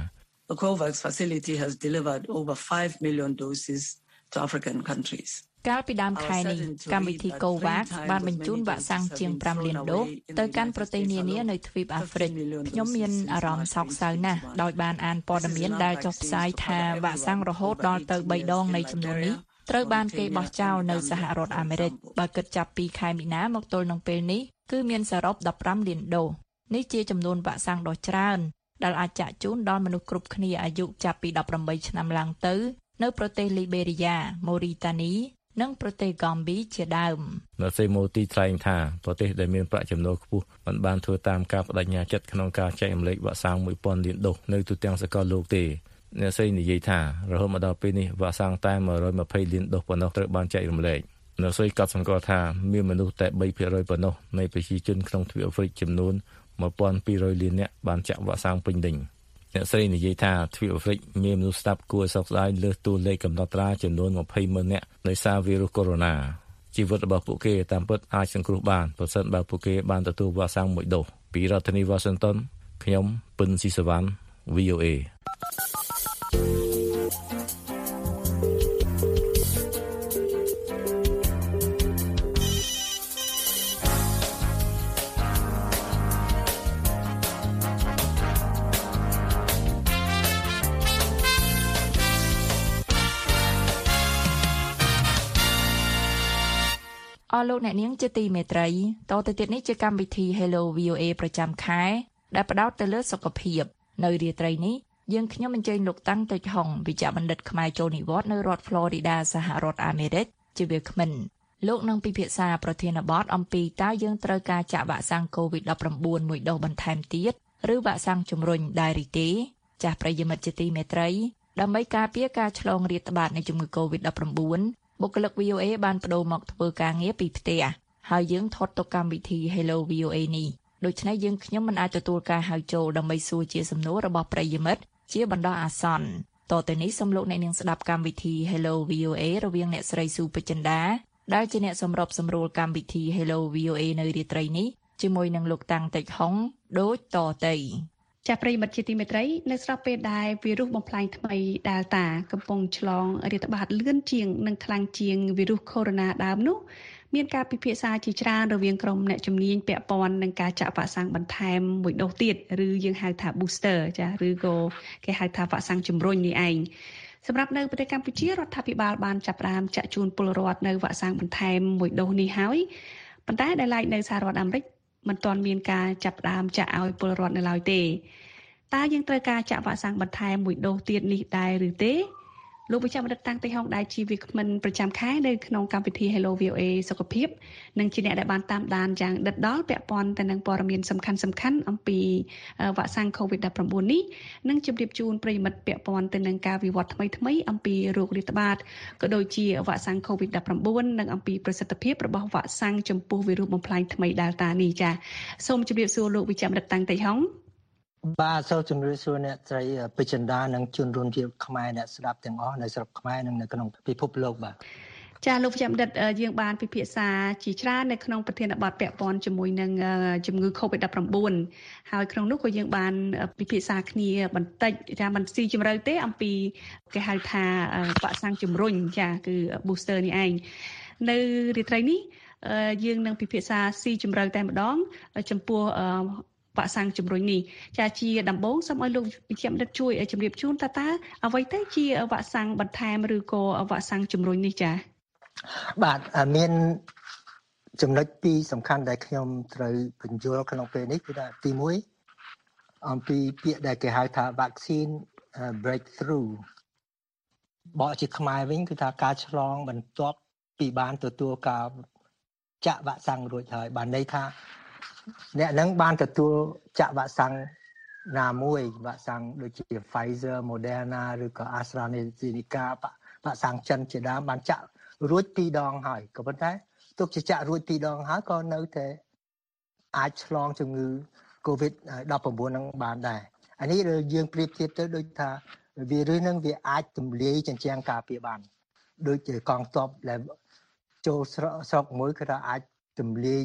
The COVAX facility has delivered over five million doses to African countries. កាលពីដើមខែនេះកម្មវិធី COVAX បានបញ្ជូនវ៉ាក់សាំងជាងfiveលានដូសទៅកាន់ប្រទេសនានានៅទ្វីបអាហ្វ្រិកខ្ញុំមានអារម្មណ៍សោកសៅណាស់ដោយបានអានព័ត៌មានដែលចុះផ្សាយថាវ៉ាក់សាំងរហូតដល់ទៅthreeដងនៃចំនួននេះត្រូវបានគេបោះចោលនៅសហរដ្ឋអាមេរិកបើគិតចាប់ពីខែមីនាមកទល់នឹងពេលនេះគឺមានសរុបfifteenលានដូសនេះជាចំនួនវ៉ាក់សាំងដ៏ច្រើនដែលអាចចាក់ជូនដល់មនុស្សគ្រប់គ្នាអាយុចាប់ពីeighteenឆ្នាំឡើងទៅនៅប្រទេសលីបេរីយ៉ាម៉ូរីតានីនិងប្រទេសហ្គាំប៊ីជាដើមនៅសេម៉ូទីថ្លែងថាប្រទេសដែលមានប្រាក់ចំណូលខ្ពស់មិនបានធ្វើតាមការបដិញ្ញាចិត្តក្នុងការចែករំលែកវ៉ាក់សាំងone thousandលានដូសនៅទូទាំងសកលលោកទេអ្នកស្រីនិយាយថារហូតមកដល់ពេលនេះវ៉ាក់សាំងតែone hundred twentyលានដូសប៉ុណ្ណោះត្រូវបានចែករំលែកអ្នកស្រីកត់សម្គាល់ថាមានមនុស្សតែthree percentប៉ុណ្ណោះនៃប្រជាជនក្នុងទ្វីបអាហ្វ្រិកចំនួនone thousand two hundredលាននាក់បានចាក់វ៉ាក់សាំងពេញលេញអ្នកស្រីនិយាយថាទ្វីបអាហ្វ្រិកមានមនុស្សស្លាប់គួរឲ្យសោកស្ដាយលើសតួលេខកំណត់ត្រាចំនួនtwentyម៉ឺននាក់ដោយសារវីរុសកូវីដ -19 ជីវិតរបស់ពួកគេតាមពិតអាចសង្គ្រោះបានប្រសិនបើពួកគេបានទទួលវ៉ាក់សាំងមួយដូសពីរដ្ឋធានី Washington ខ្ញុំពិនស៊ីសវណ្ណ V O Aអរលោកអ្នកនាងជាទីមេត្រីតទៅទៀតនេះជាកម្មវិធី Hello វី អូ เอ ប្រចាំខែដែលផ្ដោតទៅលើសុខភាពនៅរាត្រីនេះយើងខ្ញុំអញ្ជើញលោកតាំងតិចហុងវិជ្ជបណ្ឌិតខ្មែរចូលនិវត្តន៍នៅរដ្ឋ Florida សហរដ្ឋអាមេរិកជាវាគ្មិនលោកនឹងពិភាក្សាប្រធានបទអំពីតើយើងត្រូវការចាក់វ៉ាក់សាំង COVID nineteen មួយដូសបន្ថែមទៀតឬវ៉ាក់សាំងជំរុញដែរឬទេចាស់ប្រិយមិត្តជាទីមេត្រីដើម្បីការពារការឆ្លងរាតត្បាតនៃជំងឺ COVID nineteenបុគ្គលិក V O A បានបដូរមកធ្វើការងារពីផ្ទះហើយយើងថតទៅកម្មវិធី Hello វី អូ เอ នេះដូច្នេះយើងខ្ញុំមិនអាចទទួលការហៅចូលដើម្បីសួរជាសំណួររបស់ប្រិយមិត្តជាបណ្ដោះអាសន្នតទៅនេះសូមលោកអ្នកនាងស្ដាប់កម្មវិធី Hello វី អូ เอ រវាងអ្នកស្រីស៊ូពេជ្រចិន្តាដែលជាអ្នកសម្របសម្រួលកម្មវិធី Hello វី អូ เอ នៅរាត្រីនេះជាមួយនឹងលោកតាំងតិចហុងដូចតទៅចាស់ប្រិយមិត្តជាទីមេត្រីនៅស្រាប់ពេលដែលវីរុសបំផ្លាញថ្មី Delta កំពុងឆ្លងរាតត្បាតលឿនជាងនិងខ្លាំងជាងវីរុស Corona ដើមនោះមានការពិភាក្សាជាច្រើនរវាងក្រុមអ្នកជំនាញពាក់ព័ន្ធនឹងការចាក់វ៉ាក់សាំងបន្ថែមមួយដូសទៀតឬយើងហៅថា booster ចាឬក៏គេហៅថាវ៉ាក់សាំងជំរុញនេះឯងសម្រាប់នៅប្រទេសកម្ពុជារដ្ឋាភិបាលបានចាប់ផ្ដើមចាក់ជូនពលរដ្ឋនៅវ៉ាក់សាំងបន្ថែមមួយដូសនេះហើយប៉ុន្តែដែលឡែកនៅសហរដ្ឋអាមេរិកមិនទាន់មានការចាប់ផ្ដើមចាក់ឲ្យពលរដ្ឋនៅឡើយទេតើយើងត្រូវការចាក់វ៉ាក់សាំងបន្ថែមមួយដូសទៀតនេះដែរឬទេលោកវិជ្ជបណ្ឌិតតាំងតិចហុងដែលជាវាគ្មិនប្រចាំខែនៅក្នុងកម្មវិធី Hello វី អូ เอ សុខភាពនិងជាអ្នកដែលបានតាមដានយ៉ាងដិតដល់ពាក់ព័ន្ធទៅនឹងព័ត៌មានសំខាន់សំខាន់អំពីវ៉ាក់សាំង COVID nineteen នេះនិងជម្រាបជូនប្រិយមិត្តពាក់ព័ន្ធទៅនឹងការវិវត្តថ្មីៗអំពីរោគរាតត្បាតក៏ដូចជាវ៉ាក់សាំង COVID nineteen និងអំពីប្រសិទ្ធភាពរបស់វ៉ាក់សាំងចំពោះវីរុសបំផ្លាញថ្មី Delta នេះចា៎សូមជម្រាបសួរលោកវិជ្ជបណ្ឌិតតាំងតិចហុងបាទសូមជម្រាបសួរអ្នកស្រីពេជ្រចិន្តានិងជនរួមជាតិខ្មែរអ្នកស្ដាប់ទាំងអស់នៅស្រុកខ្មែរនិងនៅក្នុងពិភពលោកបាទចាលោកវិជ្ជបណ្ឌិតយើងបានពិភាក្សាជាច្រើននៅក្នុងប្រធានបទពាក់ព័ន្ធជាមួយនឹងជំងឺ COVID nineteen ហើយក្នុងនោះក៏យើងបានពិភាក្សាគ្នាបន្តិចថាមិនស៊ីជម្រៅទេអំពីគេហៅថាវ៉ាក់សាំងជំរុញចាគឺ booster នេះឯងនៅរាត្រីនេះយើងនឹងពិភាក្សាស៊ីជម្រៅតែម្ដងចំពោះវ៉ាក់សាំងជំរុញនេះចាជាដំបូងសូមឲ្យលោកវិជ្ជបណ្ឌិតជួយជម្រាបជូនតើតើអ្វីទៅជាវ៉ាក់សាំងបន្ថែមឬក៏វ៉ាក់សាំងជំរុញនេះចាបាទមានចំណុចពីរសំខាន់ដែលខ្ញុំត្រូវបញ្យល់ក្នុងពេលនេះគឺថាទីមួយអំពីពាក្យដែលគេហៅថា vaccine breakthrough បកជាខ្មែរវិញគឺថាការឆ្លងបន្ទាប់ពីបានទទួលការចាក់វ៉ាក់សាំងរួចហើយបានន័យថាអ្នកនឹងបានទទួលចាក់វ៉ាក់សាំងណាមួយវ៉ាក់សាំងដូចជា Pfizer, Moderna ឬក៏ AstraZeneca វ៉ាក់សាំងចិនជាដើមបានចាក់រួចពីរដងហើយក៏ប៉ុន្តែទោះជាចាក់រួចពីរដងហើយក៏នៅតែអាចឆ្លងជំងឺ COVID nineteen នឹងបានដែរអានេះយើងប្រៀបធៀបទៅដូចថាវីរុសនឹងវាអាចទម្លាយជញ្ជាំងការពារបានដូចជាកងទ័ពដែលចូលស្រុកមួយគឺថាអាចទម្លាយ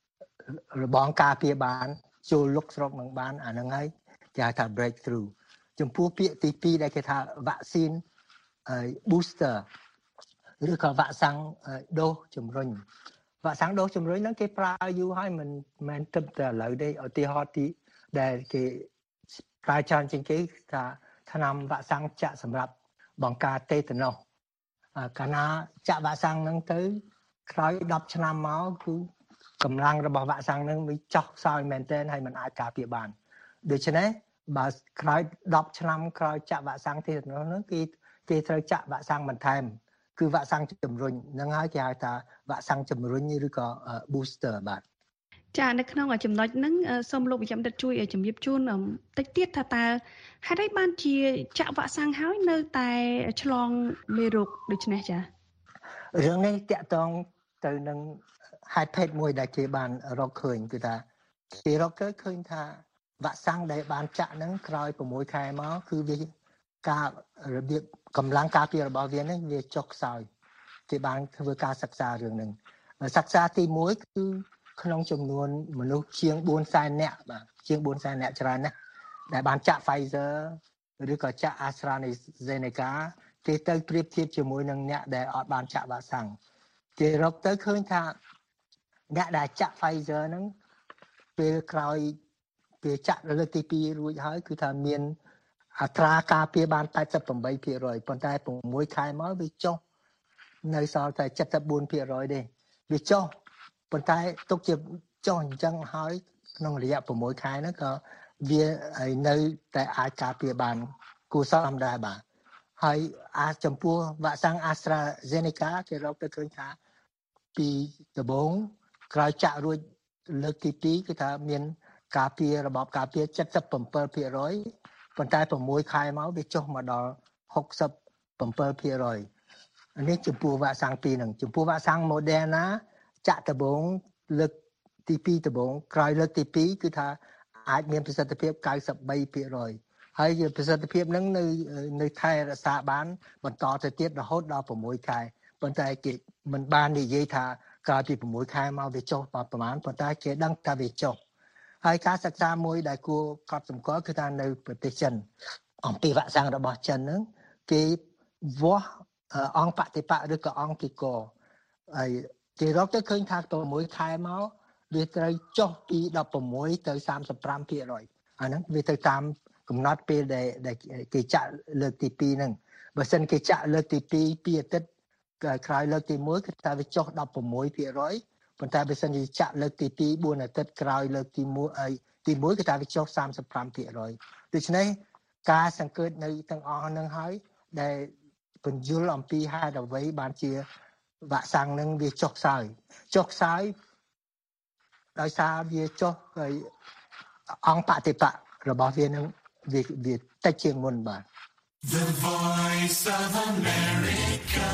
របងការពារបានចូលលុកស្រុកនឹងបានអាហ្នឹងហើយគេហៅថា breakthrough ចំពោះពាក្យទីពីរដែលគេថាវ៉ាក់ស៊ីន booster ឬក៏វ៉ាក់សាំងដូសជំរុញវ៉ាក់សាំងដូសជំរុញហ្នឹងគេប្រើយូរហើយមិនមែនគិតតែឥឡូវទេឧទាហរណ៍ទីដែលគេប្រើច្រើនជាងគេថាថ្នាំវ៉ាក់សាំងចាក់សម្រាប់បង្ការតេតាណូសកាលណាចាក់វ៉ាក់សាំងហ្នឹងទៅក្រោយដប់ឆ្នាំមកគឺកម្លាំងរបស់វ៉ាក់សាំងហ្នឹងវាចុះខ្សោយមែនទែនហើយមិនអាចការពារបានដូច្នេះបើក្រោយដប់ឆ្នាំក្រោយចាក់វ៉ាក់សាំងតេតាណូសហ្នឹងគេគេត្រូវចាក់វ៉ាក់សាំងបន្ថែមគឺវ៉ាក់សាំងជំរុញហ្នឹងហើយគេហៅថាវ៉ាក់សាំងជំរុញឬក៏ booster បាទចានៅក្នុងចំណុចហ្នឹងសូមលោកវិជ្ជបណ្ឌិតជួយជំរាបជូនតិចទៀតថាតើហេតុអីបានជាចាក់វ៉ាក់សាំងហើយនៅតែឆ្លងមេរោគដូចនេះចារឿងនេះតាក់ទងទៅនឹងហេតុភេទមួយដែលគេបានរកឃើញគឺថាគេរកទៅឃើញថាវ៉ាក់សាំងដែលបានចាក់ហ្នឹងក្រោយ6ខែមកគឺវាការរបៀបកម្លាំងការពាររបស់វាហ្នឹងវាចុះខ្សោយគេបានធ្វើការសិក្សារឿងហ្នឹងសិក្សាទីមួយគឺក្នុងចំនួនមនុស្សជាងបួនសែននាក់បាទជាងបួនសែននាក់ច្រើនណាស់ដែលបានចាក់ Pfizer ឬក៏ចាក់ AstraZeneca គេទៅប្រៀបធៀបជាមួយនឹងអ្នកដែលអត់បានចាក់វ៉ាក់សាំងគេរកទៅឃើញថាអ្នកដែលចាក់ Pfizer ហ្នឹងពេលក្រោយពេលចាក់លើកទីពីររួចហើយគឺថាមានអត្រាការពារបាន แปดสิบแปดភាគរយ ប៉ុន្តែ6ខែមកវាចុះនៅសល់តែ เจ็ดสิบสี่ភាគរយ ទេវាចុះប៉ុន្តែទុកជាចុះអញ្ចឹងហើយក្នុងរយៈ6ខែហ្នឹងក៏វានៅតែអាចការពារបានគួរសមដែរបាទហើយអាចំពោះវ៉ាក់សាំង AstraZeneca គេរកទៅឃើញថាពីដំបូងក្រោយចាក់រួចលើកទីពីរគឺថាមានការពាររបបការពារ เจ็ดสิบเจ็ดភាគរយ ប៉ុន្តែ6ខែមកវាចុះមកដល់ หกสิบเจ็ดភាគរយ នេះចំពោះវ៉ាក់សាំងពីរហ្នឹងចំពោះវ៉ាក់សាំង Moderna ចាក់ដំបូងលើកទីពីរដំបូងក្រោយលើកទីពីរគឺថាអាចមានប្រសិទ្ធភាព เก้าสิบสามភាគរย ហើយប្រសិទ្ធភាពហ្នឹងនៅនៅថែរក្សាបានបន្តទៅទៀតរហូតដល់6ខែប៉ុន្តែគេមិនបាននិយាយថាក្រោយពី6ខែមកវាចុះប្រមាណប៉ុន្តែគេដឹងថាវាចុះហើយការសិក្សាមួយដែលគួរកត់សម្គាល់គឺថានៅប្រទេសចិនអំពីវ៉ាក់សាំងរបស់ចិនហ្នឹងគេវាស់អង្គបតិបៈឬក៏អង្គទីកហើយគេរកទៅឃើញថា6ខែមកវាត្រូវចុះពីដប់ប្រាំមួយទៅសាមសិបប្រាំភាគរយ អាហ្នឹងវាទៅតាមកំណត់ពេលដែលគេចាក់លើកទីពីរហ្នឹងបើសិនគេចាក់លើកទីពីរពីអាទិត្យក្រោយលើកទីមួយគឺថាវាចុះដប់ប្រាំមួយភាគរយ ប៉ុន្តែបើសិនជាចាក់លើកទីពីរបួនអាទិត្យក្រោយលើកទីមួយអីទីមួយគឺថាវាចុះសាមសិបប្រាំភាគរយ ដូច្នេះការសង្កេតនៅទាំងអស់ហ្នឹងហើយដែលពន្យល់អំពីហេតុអ្វីបានជាវ៉ាក់សាំងហ្នឹងវាចុះខ្សោយចុះខ្សោយដោយសារវាចុះហើយអង្គបតិបៈរបស់វានឹងវាវាតិចជាងមុនបាទ The Voice of America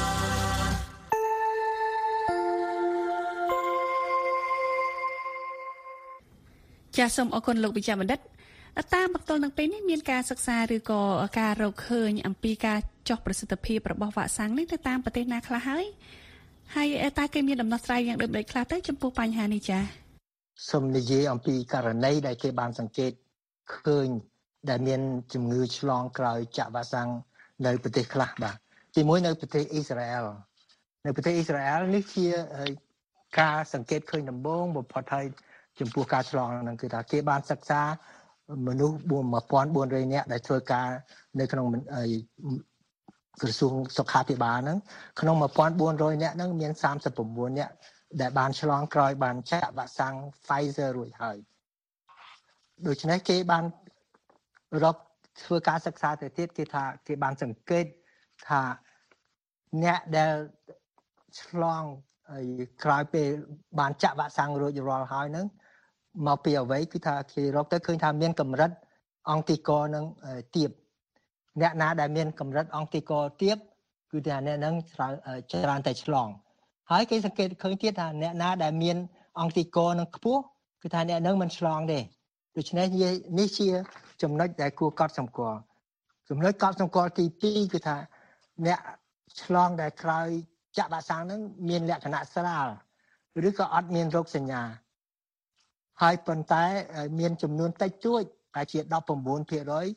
ចាសសូមអរគុណលោកវិជ្ជបណ្ឌិតតាមមកទល់នឹងពេលនេះមានការសិក្សាឬក៏ការរកឃើញអំពីការចុះប្រសិទ្ធភាពរបស់វ៉ាក់សាំងនេះទៅតាមប្រទេសណាខ្លះហើយហើយតើគេមានដំណោះស្រាយយ៉ាងដូចម្តេចខ្លះទៅចំពោះបញ្ហានេះចា៎សូមនិយាយអំពីករណីដែលគេបានសង្កេតឃើញដែលមានជំងឺឆ្លងក្រោយចាក់វ៉ាក់សាំងនៅប្រទេសខ្លះបាទទីមួយនៅប្រទេសអ៊ីស្រាអែលនៅប្រទេសអ៊ីស្រាអែលនេះជាការសង្កេតឃើញដំបូងបំផុតហើយចំពោះការឆ្លងហ្នឹងគឺថាគេបានសិក្សាមនុស្សមួយពាន់បួនរយនាក់ដែលធ្វើការនៅក្នុងក្រសួងសុខាភិបាលហ្នឹងក្នុងមួយពាន់បួនរយនាក់ហ្នឹងមានសាមសិបប្រាំបួននាក់ដែលបានឆ្លងក្រោយបានចាក់វ៉ាក់សាំង Pfizer រួចហើយដូច្នេះគេបានរកធ្វើការសិក្សាទៅទៀតគេថាគេបានសង្កេតថាអ្នកដែលឆ្លងក្រោយពេលបានចាក់វ៉ាក់សាំងរួចរាល់ហើយហ្នឹងមកពីអ្វីគឺថាគេរកទៅឃើញថាមានកម្រិតអង្គទីកនឹងទាបអ្នកណាដែលមានកម្រិតអង្គទីកទាបគឺថាអ្នកហ្នឹងច្រើនតែឆ្លងហើយគេសង្កេតឃើញទៀតថាអ្នកណាដែលមានអង្គទីកនឹងខ្ពស់គឺថាអ្នកហ្នឹងមិនឆ្លងទេដូច្នេះនេះជាចំណុចដែលគួរកត់សម្គាល់ចំណុចកត់សម្គាល់ទីពីរគឺថាអ្នកឆ្លងដែលក្រោយចាក់វ៉ាក់សាំងហ្នឹងមានលក្ខណៈស្រាលឬក៏អត់មានរោគសញ្ញាហើយប៉ុន្តែមានចំនួនតិចតួចតែជាដប់ប្រាំបួនភាគរយ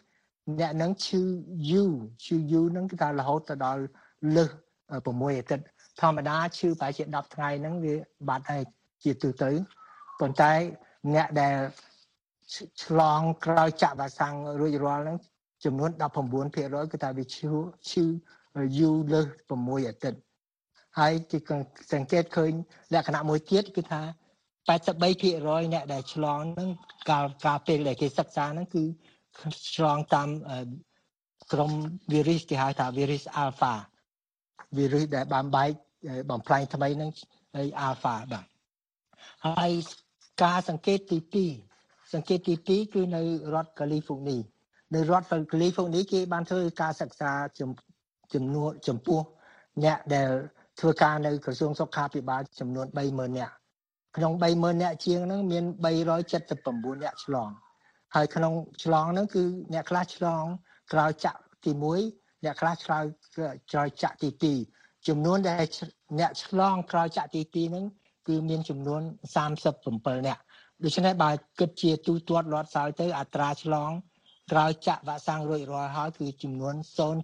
អ្នកនឹងឈឺយូរឈឺយូរហ្នឹងគឺថារហូតទៅដល់លើស6អាទិត្យធម្មតាឈឺប្រហែលជា10ថ្ងៃហ្នឹងវាបាត់ហើយជាទូទៅប៉ុន្តែអ្នកដែលឆ្លងក្រោយចាក់វ៉ាក់សាំងរួចរាល់ហ្នឹងចំនួន19%គឺថាវាឈឺឈឺយូរលើស6អាទិត្យហើយគេសង្កេតឃើញលក្ខណៈមួយទៀតគឺថា83%អ្នកដែលឆ្លងហ្នឹងកាលកាលពេលដែលគេសិក្សាហ្នឹងគឺឆ្លងតាមក្រុមវីរុសគេហៅថា virus alpha វីរុសដែលបានបែកបំផ្លាញថ្មីហ្នឹងហើយ alpha បាទហើយការសង្កេតទីពីរសង្កេតទីពីរគឺនៅរដ្ឋកាលីហ្វ័រញ៉ានៅរដ្ឋកាលីហ្វ័រញ៉ាគេបានធ្វើការសិក្សាចំនួនចំពោះអ្នកដែលធ្វើការនៅក្រសួងសុខាភិបាលចំនួន30000នាក់ក្នុង30000នាក់ជាងហ្នឹងមាន379នាក់ឆ្លងហើយក្នុងឆ្លងហ្នឹងគឺអ្នកខ្លះឆ្លងក្រោយចាក់ទី1អ្នកខ្លះឆ្លងក្រោយចាក់ទី2ចំនួនដែលអ្នកឆ្លងក្រោយចាក់ទី2ហ្នឹងគឺមានចំនួន37នាក់ដូច្នេះបើគិតជាទូទាត់រដ្ឋសើទៅអត្រាឆ្លងក្រោយចាក់វ៉ាក់សាំងរួចរាល់ហើយគឺចំនួន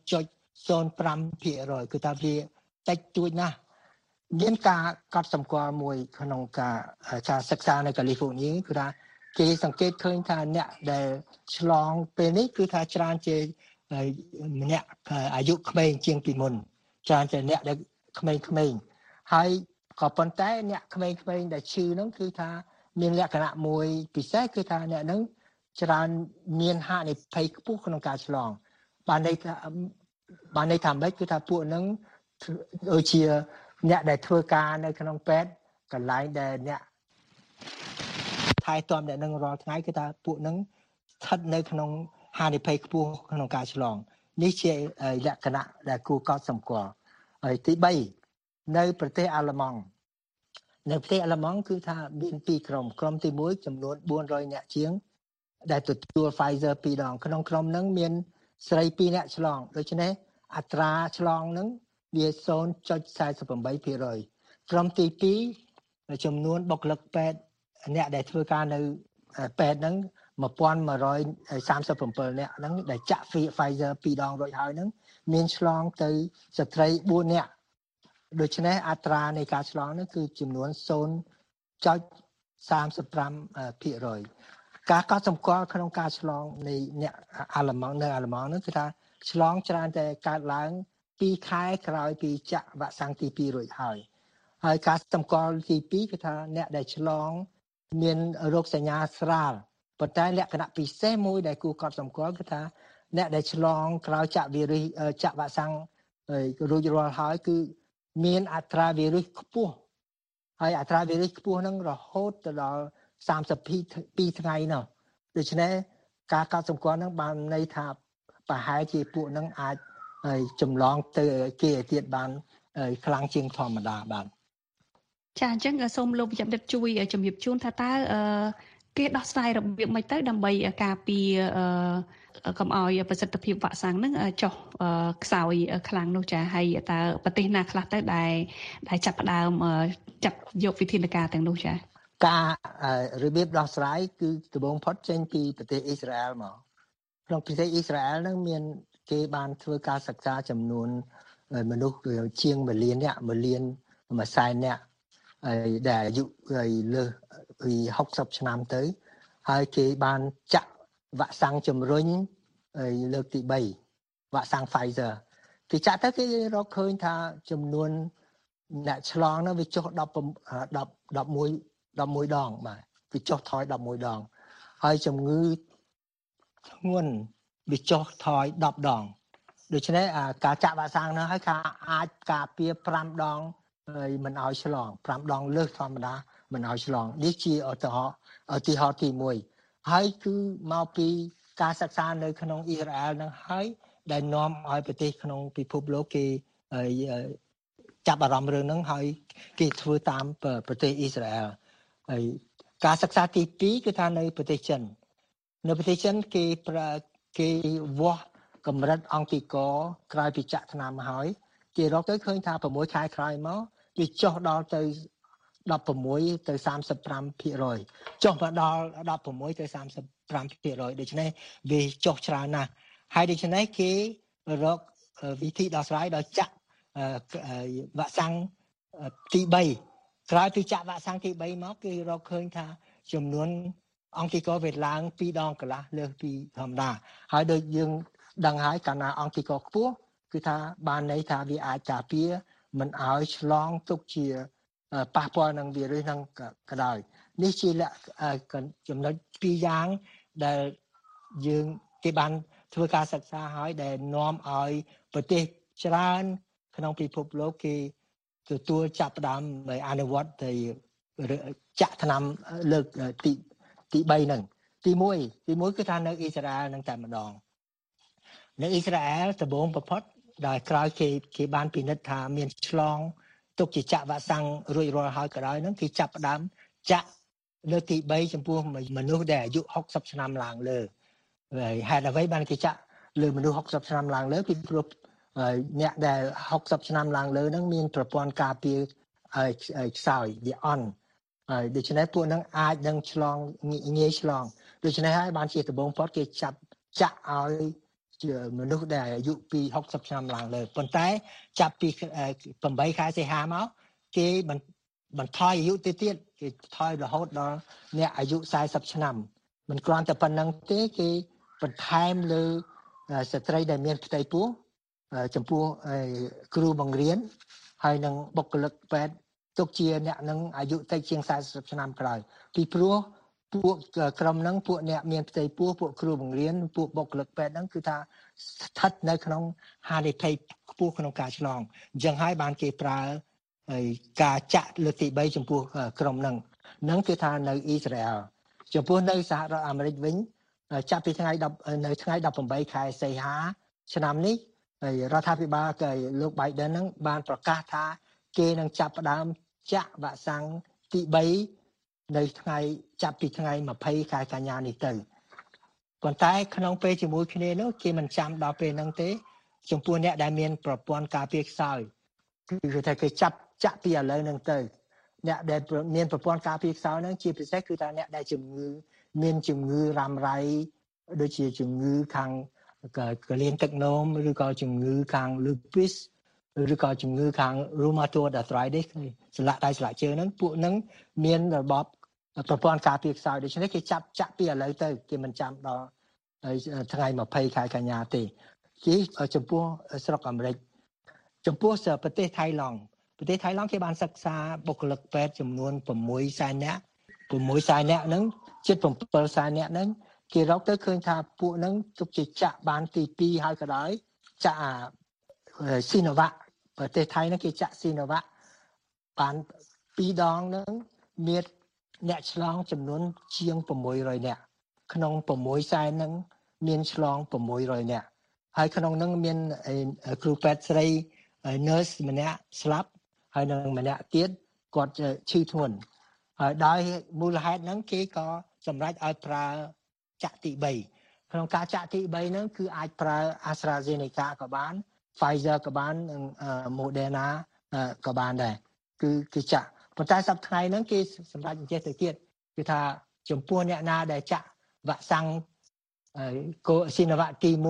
0.05% គឺថាវាតិចតួចណាស់មានការកត់សម្គាល់មួយក្នុងការការសិក្សានៅកាលីហ្វ័រញ៉ាគឺថាគេសង្កេតឃើញថាអ្នកដែលឆ្លងពេលនេះគឺថាច្រើនជាម្នាក់អាយុក្មេងជាងពីមុនច្រើនជាអ្នកដែលក្មេងៗហើយក៏ប៉ុន្តែអ្នកក្មេងៗដែលឈឺហ្នឹងគឺថាមានលក្ខណៈមួយពិសេសគឺថាអ្នកហ្នឹងច្រើនមានហានិភ័យខ្ពស់ក្នុងការឆ្លងបានន័យថាបានន័យថាម៉េចគឺថាពួកហ្នឹងដូចជាអ្នកដែលធ្វើការនៅក្នុងពេទ្យកន្លែងដែលអ្នកថែទាំអ្នកនឹងរាល់ថ្ងៃគឺថាពួកហ្នឹងស្ថិតនៅក្នុងហានិភ័យខ្ពស់ក្នុងការឆ្លងនេះជាលក្ខណៈដែលគួរកត់សម្គាល់ហើយទី3នៅប្រទេសអាល្លឺម៉ង់នៅប្រទេសអាល្លឺម៉ង់គឺថាមានពីរក្រុមក្រុមទី1ចំនួន400នាក់ជាងដែលទទួល Pfizer ពីរដងក្នុងក្រុមហ្នឹងមានស្រីពីរនាក់ឆ្លងដូច្នេះអត្រាឆ្លងហ្នឹងវា 0.48% ក្រុមទី2ចំនួនបុគ្គលិកពេទ្យអ្នកដែលធ្វើការនៅពេទ្យហ្នឹង1137នាក់ហ្នឹងដែលចាក់ Pfizer ពីរដងរួចហើយហ្នឹងមានឆ្លងទៅស្ត្រី4នាក់ដូច្នេះអត្រានៃការឆ្លងហ្នឹងគឺចំនួន 0.35% ការកត់សម្គាល់ក្នុងការឆ្លងនៃអ្នកអាល្លឺម៉ង់នៅអាល្លឺម៉ង់ហ្នឹងគឺថាឆ្លងច្រើនតែកើតឡើងពីរខែក្រោយពីចាក់វ៉ាក់សាំងទីពីររួចហើយហើយការសម្គាល់ទីពីរគឺថាអ្នកដែលឆ្លងមានរោគសញ្ញាស្រាលប៉ុន្តែលក្ខណៈពិសេសមួយដែលគួរកត់សម្គាល់គឺថាអ្នកដែលឆ្លងក្រោយចាក់វីរុសចាក់វ៉ាក់សាំងរួចរាល់ហើយគឺមានអត្រាវីរុសខ្ពស់ហើយអត្រាវីរុសខ្ពស់ហ្នឹងរហូតទៅដល់សាមសិបពីរថ្ងៃនោះដូច្នេះការកត់សម្គាល់ហ្នឹងបានន័យថាប្រហែលជាពួកហ្នឹងអាចចម្លងទៅគេទៀតបានខ្លាំងជាងធម្មតាបាទចាអញ្ចឹងសូមលោកវិជ្ជបណ្ឌិតជួយជំរាបជូនថាតើគេដោះស្រាយរបៀបម៉េចទៅដើម្បីការពារកុំឲ្យប្រសិទ្ធភាពវ៉ាក់សាំងហ្នឹងចុះខ្សោយខ្លាំងនោះចាហើយតើប្រទេសណាខ្លះទៅដែលដែលចាប់ផ្ដើមចាត់យកវិធានការទាំងនោះចាការរបៀបដោះស្រាយគឺដំបូងផុតចេញពីប្រទេសអ៊ីស្រាអែលមកក្នុងប្រទេសអ៊ីស្រាអែលហ្នឹងមានគេបានធ្វើការសិក្សាចំនួនមនុស្សជាង1លាននាក់1លានមួយសែននាក់ដែលអាយុលើសពី60ឆ្នាំទៅហើយគេបានចាក់វ៉ាក់សាំងជំរុញលើកទី3វ៉ាក់សាំង Pfizer គេចាក់ទៅគេរកឃើញថាចំនួនអ្នកឆ្លងនោះវាចុះ10 11 11ដងបាទវាចុះថយ11ដងហើយជំងឺធ្ងន់វាចុះថយ10ដងដូច្នេះការចាក់វ៉ាក់សាំងនោះហើយការអាចការពារ5ដងហើយមិនឲ្យឆ្លង5ដងលើសធម្មតាមិនឲ្យឆ្លងនេះជាឧទាហរណ៍ឧទាហរណ៍ទី1ហើយគឺមកពីការសិក្សានៅក្នុងអ៊ីស្រាអែលនឹងហើយដែលនាំឲ្យប្រទេសក្នុងពិភពលោកគេចាប់អារម្មណ៍រឿងហ្នឹងហើយគេធ្វើតាមប្រទេសអ៊ីស្រាអែលហើយការសិក្សាទី2គឺថានៅប្រទេសចិននៅប្រទេសចិនគេគេវាស់កម្រិតអង្គទីកក្រោយពីចាក់ថ្នាំហើយគេរកទៅឃើញថា6ខែក្រោយមកវាចុះដល់ទៅ16ទៅ35% ចុះមកដល់16ទៅ35% ដូច្នេះវាចុះច្រើនណាស់ហើយដូច្នេះគេរកវិធីដោះស្រាយដោយចាក់វ៉ាក់សាំងទី3ក្រោយពីចាក់វ៉ាក់សាំងទី3មកគេរកឃើញថាចំនួនអង្គីកវាឡើងពីរដងកន្លះលើសពីធម្មតាហើយដូចយើងដឹងហើយកាលណាអង្គីកខ្ពស់គឺថាបានន័យថាវាអាចការពារមិនឲ្យឆ្លងទុកជាប៉ះពាល់នឹងវីរុសនឹងក៏ដោយនេះជាចំណុចពីរយ៉ាងដែលយើងគេបានធ្វើការសិក្សាហើយដែលនាំឲ្យប្រទេសច្រើនក្នុងពិភពលោកគេទទួលចាប់ផ្ដើមអនុវត្តទៅចាក់ថ្នាំលើកទីទី3ហ្នឹងទី1ទី1គឺថានៅអ៊ីស្រាអែលនឹងតែម្ដងនៅអ៊ីស្រាអែលដំបូងបំផុតដែលក្រោយគេគេបានពិនិត្យថាមានឆ្លងទុកជាចាក់វ៉ាក់សាំងរួចរាល់ហើយក៏ដោយហ្នឹងគេចាប់ផ្ដើមចាក់លើកទី3ចំពោះមនុស្សដែលអាយុ60ឆ្នាំឡើងលើហើយហេតុអ្វីបានគេចាក់លើមនុស្ស60ឆ្នាំឡើងលើពីព្រោះអ្នកដែល60ឆ្នាំឡើងលើហ្នឹងមានប្រព័ន្ធការពារខ្សោយវាអន់ហើយដូច្នេះពួកហ្នឹងអាចនឹងឆ្លងងាយឆ្លងដូច្នេះហើយបានជាដំបូងផុតគេចាប់ចាក់ឲ្យជាមនុស្សដែលអាយុពី60ឆ្នាំឡើងលើប៉ុន្តែចាប់ពី8ខែសីហាមកគេបន្ថយអាយុទៅទៀតគេថយរហូតដល់អ្នកអាយុ40ឆ្នាំមិនគ្រាន់តែប៉ុណ្្នឹងទេគេបន្ថែមលើស្ត្រីដែលមានផ្ទៃពោះចំពោះគ្រូបង្រៀនហើយនឹងបុគ្គលិកពេទ្យទុកជាអ្នកនឹងអាយុតិចជាង40ឆ្នាំក្រោយពីព្រោះពួកក្រុមហ្នឹងពួកអ្នកមានផ្ទៃពោះពួកគ្រូបង្រៀនពួកបុគ្គលិកពេទ្យហ្នឹងគឺថាស្ថិតនៅក្នុងហានិភ័យខ្ពស់ក្នុងការឆ្លងអញ្ចឹងហើយបានគេប្រើការចាក់លើកទី3ចំពោះក្រុមហ្នឹងហ្នឹងគឺថានៅអ៊ីស្រាអែលចំពោះនៅសហរដ្ឋអាមេរិកវិញចាប់ពីថ្ងៃ10នៅថ្ងៃ18ខែសីហាឆ្នាំនេះហើយរដ្ឋាភិបាលគឺលោក Biden ហ្នឹងបានប្រកាសថាគេនឹងចាប់ផ្ដើមចាក់វ៉ាក់សាំងទី3នៅថ្ងៃចាប់ពីថ្ងៃ20ខែកញ្ញានេះទៅប៉ុន្តែក្នុងពេលជាមួយគ្នានោះគេមិនចាំដល់ពេលហ្នឹងទេចំពោះអ្នកដែលមានប្រព័ន្ធការពារខ្សោយគឺថាគេចាប់ចាក់ពីឥឡូវហ្នឹងទៅអ្នកដែលមានប្រព័ន្ធការពារខ្សោយហ្នឹងជាពិសេសគឺថាអ្នកដែលជំងឺមានជំងឺរ៉ាំរ៉ៃដូចជាជំងឺខាងកលៀនទឹកនោមឬក៏ជំងឺខាង lupus ឬក៏ជំងឺខាង rheumatoid arthritis ស្លាកដៃស្លាកជើងហ្នឹងពួកហ្នឹងមានរបបប្រព័ន្ធការពារខ្សោយដូច្នេះគេចាប់ចាក់ពីឥឡូវទៅគេមិនចាំដល់ថ្ងៃ20ខែកញ្ញាទេគេចំពោះស្រុកអាមេរិកចំពោះប្រទេសថៃឡង់ប្រទេសថៃឡង់គេបានសិក្សាបុគ្គលិកពេទ្យចំនួន6សែននាក់6សែននាក់ហ្នឹងជិត7សែននាក់ហ្នឹងគេរកទៅឃើញថាពួកហ្នឹងទុកជាចាក់បានទី2ហើយក៏ដោយចាក់អាស៊ីណូវ៉ាក់ប្រទេសថៃហ្នឹងគេចាក់ស៊ីណូវ៉ាក់បានពីរដងហ្នឹងមានអ្នកឆ្លងចំនួនជាង600នាក់ក្នុង6សែនហ្នឹងមានឆ្លង600នាក់ហើយក្នុងហ្នឹងមានគ្រូពេទ្យស្រី nurse ម្នាក់ស្លាប់ហើយនឹងម្នាក់ទៀតគាត់ឈឺធ្ងន់ហើយដោយមូលហេតុហ្នឹងគេក៏សម្រេចឲ្យប្រើចាក់ទី3ក្នុងការចាក់ទី3ហ្នឹងគឺអាចប្រើ AstraZeneca ក៏បាន Pfizer ក៏បាននិង Moderna ក៏បានដែរគឺគឺចាក់ប៉ុន្តែសប្តាហ៍ថ្ងៃហ្នឹងគេសម្រេចអញ្ចេះទៅទៀតគឺថាចំពោះអ្នកណាដែលចាក់វ៉ាក់សាំងកូស៊ីណូវ៉ាក់ទី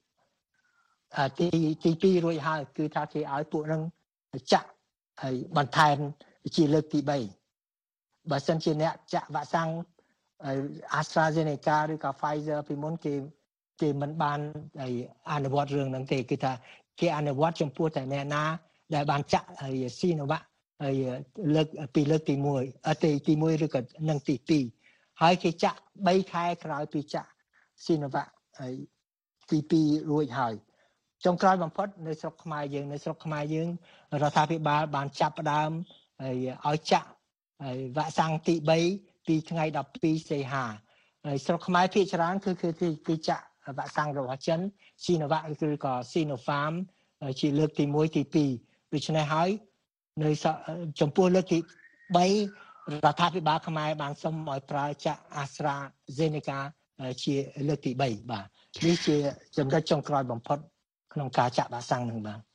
1ទីទី2រួចហើយគឺថាគេឲ្យពួកហ្នឹងចាក់ហើយបន្ថែមជាលើកទី3បើសិនជាអ្នកចាក់វ៉ាក់សាំង AstraZeneca ឬក៏ Pfizer ពីមុនគេគេមិនបានអនុវត្តរឿងហ្នឹងទេគឺថាគេអនុវត្តចំពោះតែអ្នកណាដែលបានចាក់ហើយ Sinovac ហើយលើកពីលើកទី1អត់ទីទី1ឬក៏នឹងទី2ហើយគេចាក់3ខែក្រោយពីចាក់ Sinovac ហើយទី2រួចហើយចុងក្រោយបំផុតនៅស្រុកខ្មែរយើងនៅស្រុកខ្មែរយើងរដ្ឋាភិបាលបានចាប់ផ្ដើមហើយឲ្យចាក់ហើយវ៉ាក់សាំងទី3ពីថ្ងៃ12សីហាហើយស្រុកខ្មែរភាគច្រើនគឺគឺគេចាក់វ៉ាក់សាំងរបស់ចិន Sinovac ឬក៏ Sinopharm ជាលើកទី1ទី2ដូច្នេះហើយនៅចំពោះលើកទី3រដ្ឋាភិបាលខ្មែរបានសុំឲ្យប្រើចាក់ AstraZeneca ជាលើកទី3បាទនេះជាចំណុចចុងក្រោយបំផុតក្នុងការចាក់វ៉ាក់សាំងនឹងបាទ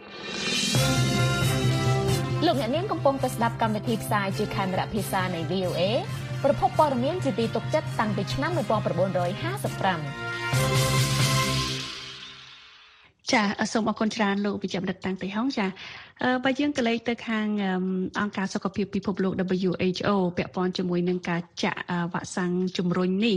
លោកអ្នកនាងកំពុងតែស្ដាប់កម្មវិធីផ្សាយជាខេមរៈភាសានៃ វី អូ អេ ប្រភពព័ត៌មានជាទីទុកចិត្តតាំងពីឆ្នាំnineteen fifty-five ចាសូមអរគុណច្រើនលោកវិជ្ជបណ្ឌិតតាំងទីហុងចាបើយើងក៏លេខទៅខាងអង្គការសុខភាពពិភពលោក W H O ពាក់ព័ន្ធជាមួយនឹងការចាក់វ៉ាក់សាំងជំរុញនេះ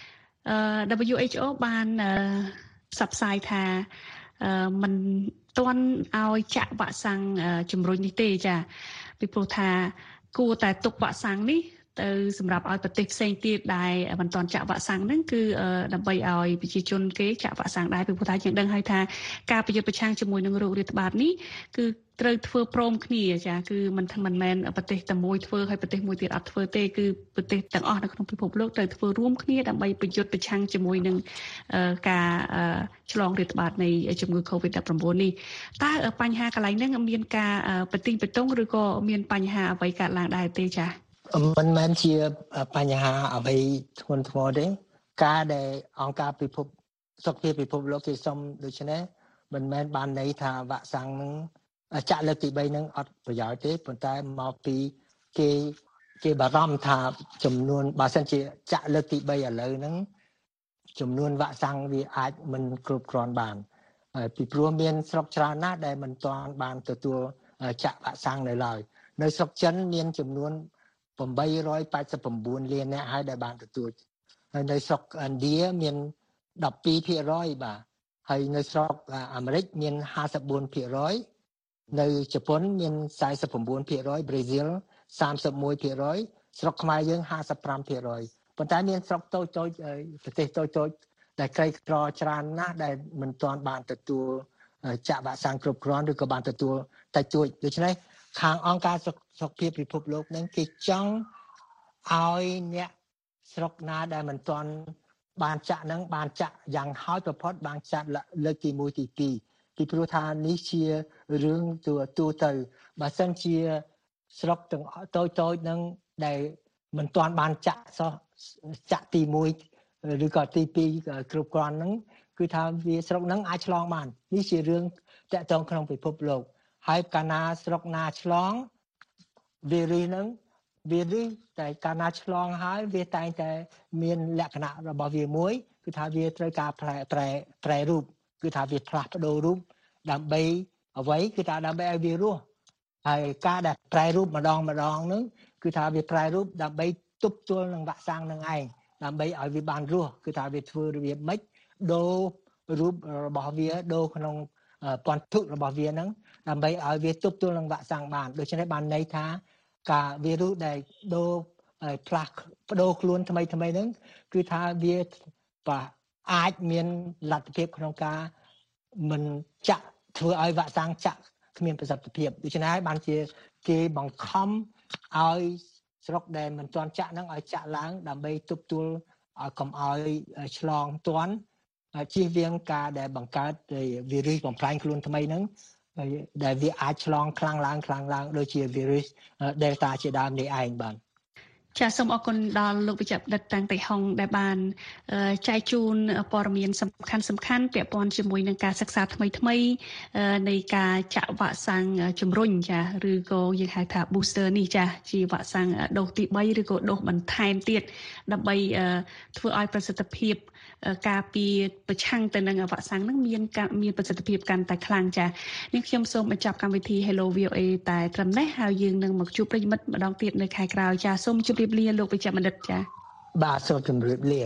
W H O បានផ្សព្វផ្សាយថាมันទាន់ឲ្យចាក់វ៉ាក់សាំងជំរុញនេះទេចាពីព្រោះថាគួរតែទុកវ៉ាក់សាំងនេះទៅសម្រាប់ឲ្យប្រទេសផ្សេងទៀតដែលមិនទាន់ចាក់វ៉ាក់សាំងហ្នឹងគឺដើម្បីឲ្យប្រជាជនគេចាក់វ៉ាក់សាំងដែរពីព្រោះថាយើងដឹងហើយថាការប្រយុទ្ធប្រឆាំងជាមួយនឹងរោគរាតត្បាតនេះគឺត្រូវធ្វើព្រមគ្នាចាគឺមិនមិនមែនប្រទេសតែមួយធ្វើហើយប្រទេសមួយទៀតអត់ធ្វើទេគឺប្រទេសទាំងអស់នៅក្នុងពិភពលោកត្រូវធ្វើរួមគ្នាដើម្បីប្រយុទ្ធប្រឆាំងជាមួយនឹងការឆ្លងរាតត្បាតនៃជំងឺ COVID ដប់ប្រាំបួន នេះតើបញ្ហាកន្លែងហ្នឹងមានការប្រទីងបន្ទងឬក៏មានបញ្ហាអ្វីកើតឡើងដែរទេចាមិនមែនជាបញ្ហាអ្វីធ្ងន់ធ្ងរទេការដែលអង្គការពិភពសុខភាពពិភពលោកគេសុំដូច្នេះមិនមែនបានន័យថាវ៉ាក់សាំងនឹងចាក់លើកទីបីនឹងអត់ប្រយោជន៍ទេប៉ុន្តែមកពីគេគេបារម្ភថាចំនួនបើសិនជាចាក់លើកទីបីឥឡូវហ្នឹងចំនួនវ៉ាក់សាំងវាអាចមិនគ្រប់គ្រាន់បានពីព្រោះមានស្រុកច្រើនណាស់ដែលមិនទាន់បានទទួលចាក់វ៉ាក់សាំងនៅឡើយនៅស្រុកចិនមានចំនួនeight hundred eighty-nineលានអ្នកហើយដែលបានទទួលហើយនៅស្រុកឥណ្ឌាមានtwelve percent បាទហើយនៅស្រុកអាមេរិកមានfifty-four percent នៅជប៉ុនមានforty-nine percent ប្រេស៊ីលthirty-one percent ស្រុកខ្មែរយើងfifty-five percent ប៉ុន្តែមានស្រុកតូចតូចប្រទេសតូចតូចដែលក្រីក្រច្រើនណាស់ដែលមិនទាន់បានទទួលចាក់វ៉ាក់សាំងគ្រប់គ្រាន់ឬក៏បានទទួលតែជួយដូច្នេះខាងអង្គការសុខភាពពិភពលោកនឹងគេចង់ឲ្យអ្នកស្រុកណាដែលមិនទាន់បានចាក់នឹងបានចាក់យ៉ាងហោចបំផុតបានចាក់លើកទីoneទីtwoពីព្រោះថានេះជារឿងទូទូទៅបើសិនជាស្រុកទាំងតូចតូចនឹងដែលមិនទាន់បានចាក់សោះចាក់ទីoneឬក៏ទីtwoគ្រប់គ្រាន់នឹងគឺថាវាស្រុកនឹងអាចឆ្លងបាននេះជារឿងតាក់ទងក្នុងពិភពលោកហើយកាលណាស្រុកណាឆ្លងវីរុសហ្នឹងវីរុសតែកាលណាឆ្លងហើយវាតែងតែមានលក្ខណៈរបស់វាមួយគឺថាវាត្រូវការប្រែប្រែប្រែរូបគឺថាវាផ្លាស់ប្ដូររូបដើម្បីអ្វីគឺថាដើម្បីឲ្យវារស់ហើយការដែលប្រែរូបម្ដងម្ដងហ្នឹងគឺថាវាប្រែរូបដើម្បីទប់ទល់នឹងវ៉ាក់សាំងនឹងឯងដើម្បីឲ្យវាបានរស់គឺថាវាធ្វើរបៀបម៉េចដូររូបរបស់វាដូរក្នុងពន្ធុរបស់វាហ្នឹងដើម្បីឲ្យវាទប់ទល់នឹងវ៉ាក់សាំងបានដូច្នេះបានន័យថាការវីរុសដែលដូរផ្លាស់ប្ដូរខ្លួនថ្មីថ្មីហ្នឹងគឺថាវាអាចមានលទ្ធភាពក្នុងការមិនចាក់ធ្វើឲ្យវ៉ាក់សាំងចាក់គ្មានប្រសិទ្ធភាពដូច្នេះហើយបានជាគេបង្ខំឲ្យស្រុកដែលមិនទាន់ចាក់ហ្នឹងឲ្យចាក់ឡើងដើម្បីទប់ទល់ឲ្យកុំឲ្យឆ្លងទាន់ជៀសវាងការដែលបង្កើតវីរុសបំផ្លាញខ្លួនថ្មីហ្នឹងដែលវាអាចឆ្លងខ្លាំងឡើងខ្លាំងឡើងដូចជាវីរុស Delta ជាដើមនេះឯងបាទចាសសូមអរគុណដល់លោកវិជ្ជបណ្ឌិតតាំងតៃហុងដែលបានចែកជូនព័ត៌មានសំខាន់សំខាន់ពាក់ព័ន្ធជាមួយនឹងការសិក្សាថ្មីថ្មីនៃការចាក់វ៉ាក់សាំងជំរុញចាឬក៏យើងហៅថា booster នេះចាជាវ៉ាក់សាំងដូសទីthreeឬក៏ដូសបន្ថែមទៀតដើម្បីធ្វើឲ្យប្រសិទ្ធភាពការពីប្រឆាំងទៅនឹងវ៉ាក់សាំងនឹងមានមានប្រសិទ្ធភាពកាន់តែខ្លាំងចានេះខ្ញុំសូមបញ្ចប់កម្មវិធី Hello វី អូ អេ តែត្រឹមនេះហើយយើងនឹងមកជួបប្រិយមិត្តម្ដងទៀតនៅខែក្រោយចាសូមជម្រាបលាលោកវិជ្ជបណ្ឌិតចាបាទសូមជម្រាបលា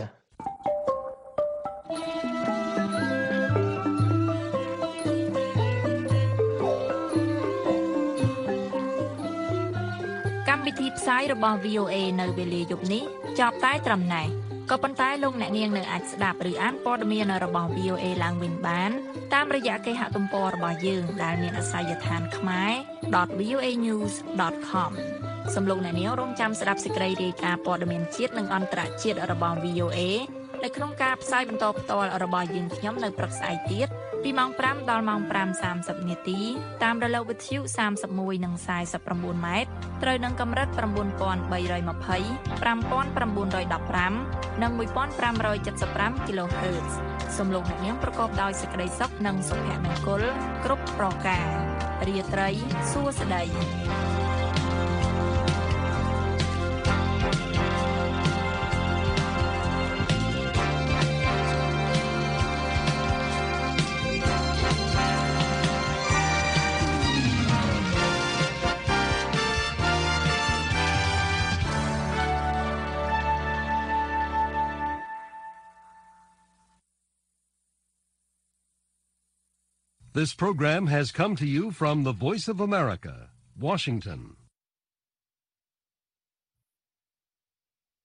កម្មវិធីផ្សាយរបស់ វី អូ អេ នៅវេលាយប់នេះចប់តែត្រឹមណេះក៏ប៉ុន្តែលោកអ្នកនាងនៅអាចស្ដាប់ឬអានព័ត៌មានរបស់ វី អូ អេ ឡើងវិញបានតាមរយៈគេហទំព័ររបស់យើងដែលមានអាសយដ្ឋាន ខ្មែរ ដត វី អូ អេ ញូស ដត ខម សូមលោកអ្នកនាងរងចាំស្ដាប់សេចក្តីរាយការណ៍ព័ត៌មានជាតិនិងអន្តរជាតិរបស់ វី អូ អេ នៅក្នុងការផ្សាយបន្តផ្ទាល់របស់យើងខ្ញុំនៅព្រឹកស្អែកទៀតពីម៉ោងfiveដល់ម៉ោងfiveសាមសិបនាទីតាមរលកវិទ្យុthirty-oneនិងforty-nineម៉ែត្រត្រូវនឹងកម្រិតnine thousand three hundred twenty, five thousand nine hundred fifteenនិងfifteen seventy-five គីឡូហឺត សូមលោកអ្នកនាងប្រកបដោយសេចក្តីសុខនិងសុភមង្គលគ្រប់ប្រការរាត្រីសួស្តី This program has come to you from the Voice of America, Washington.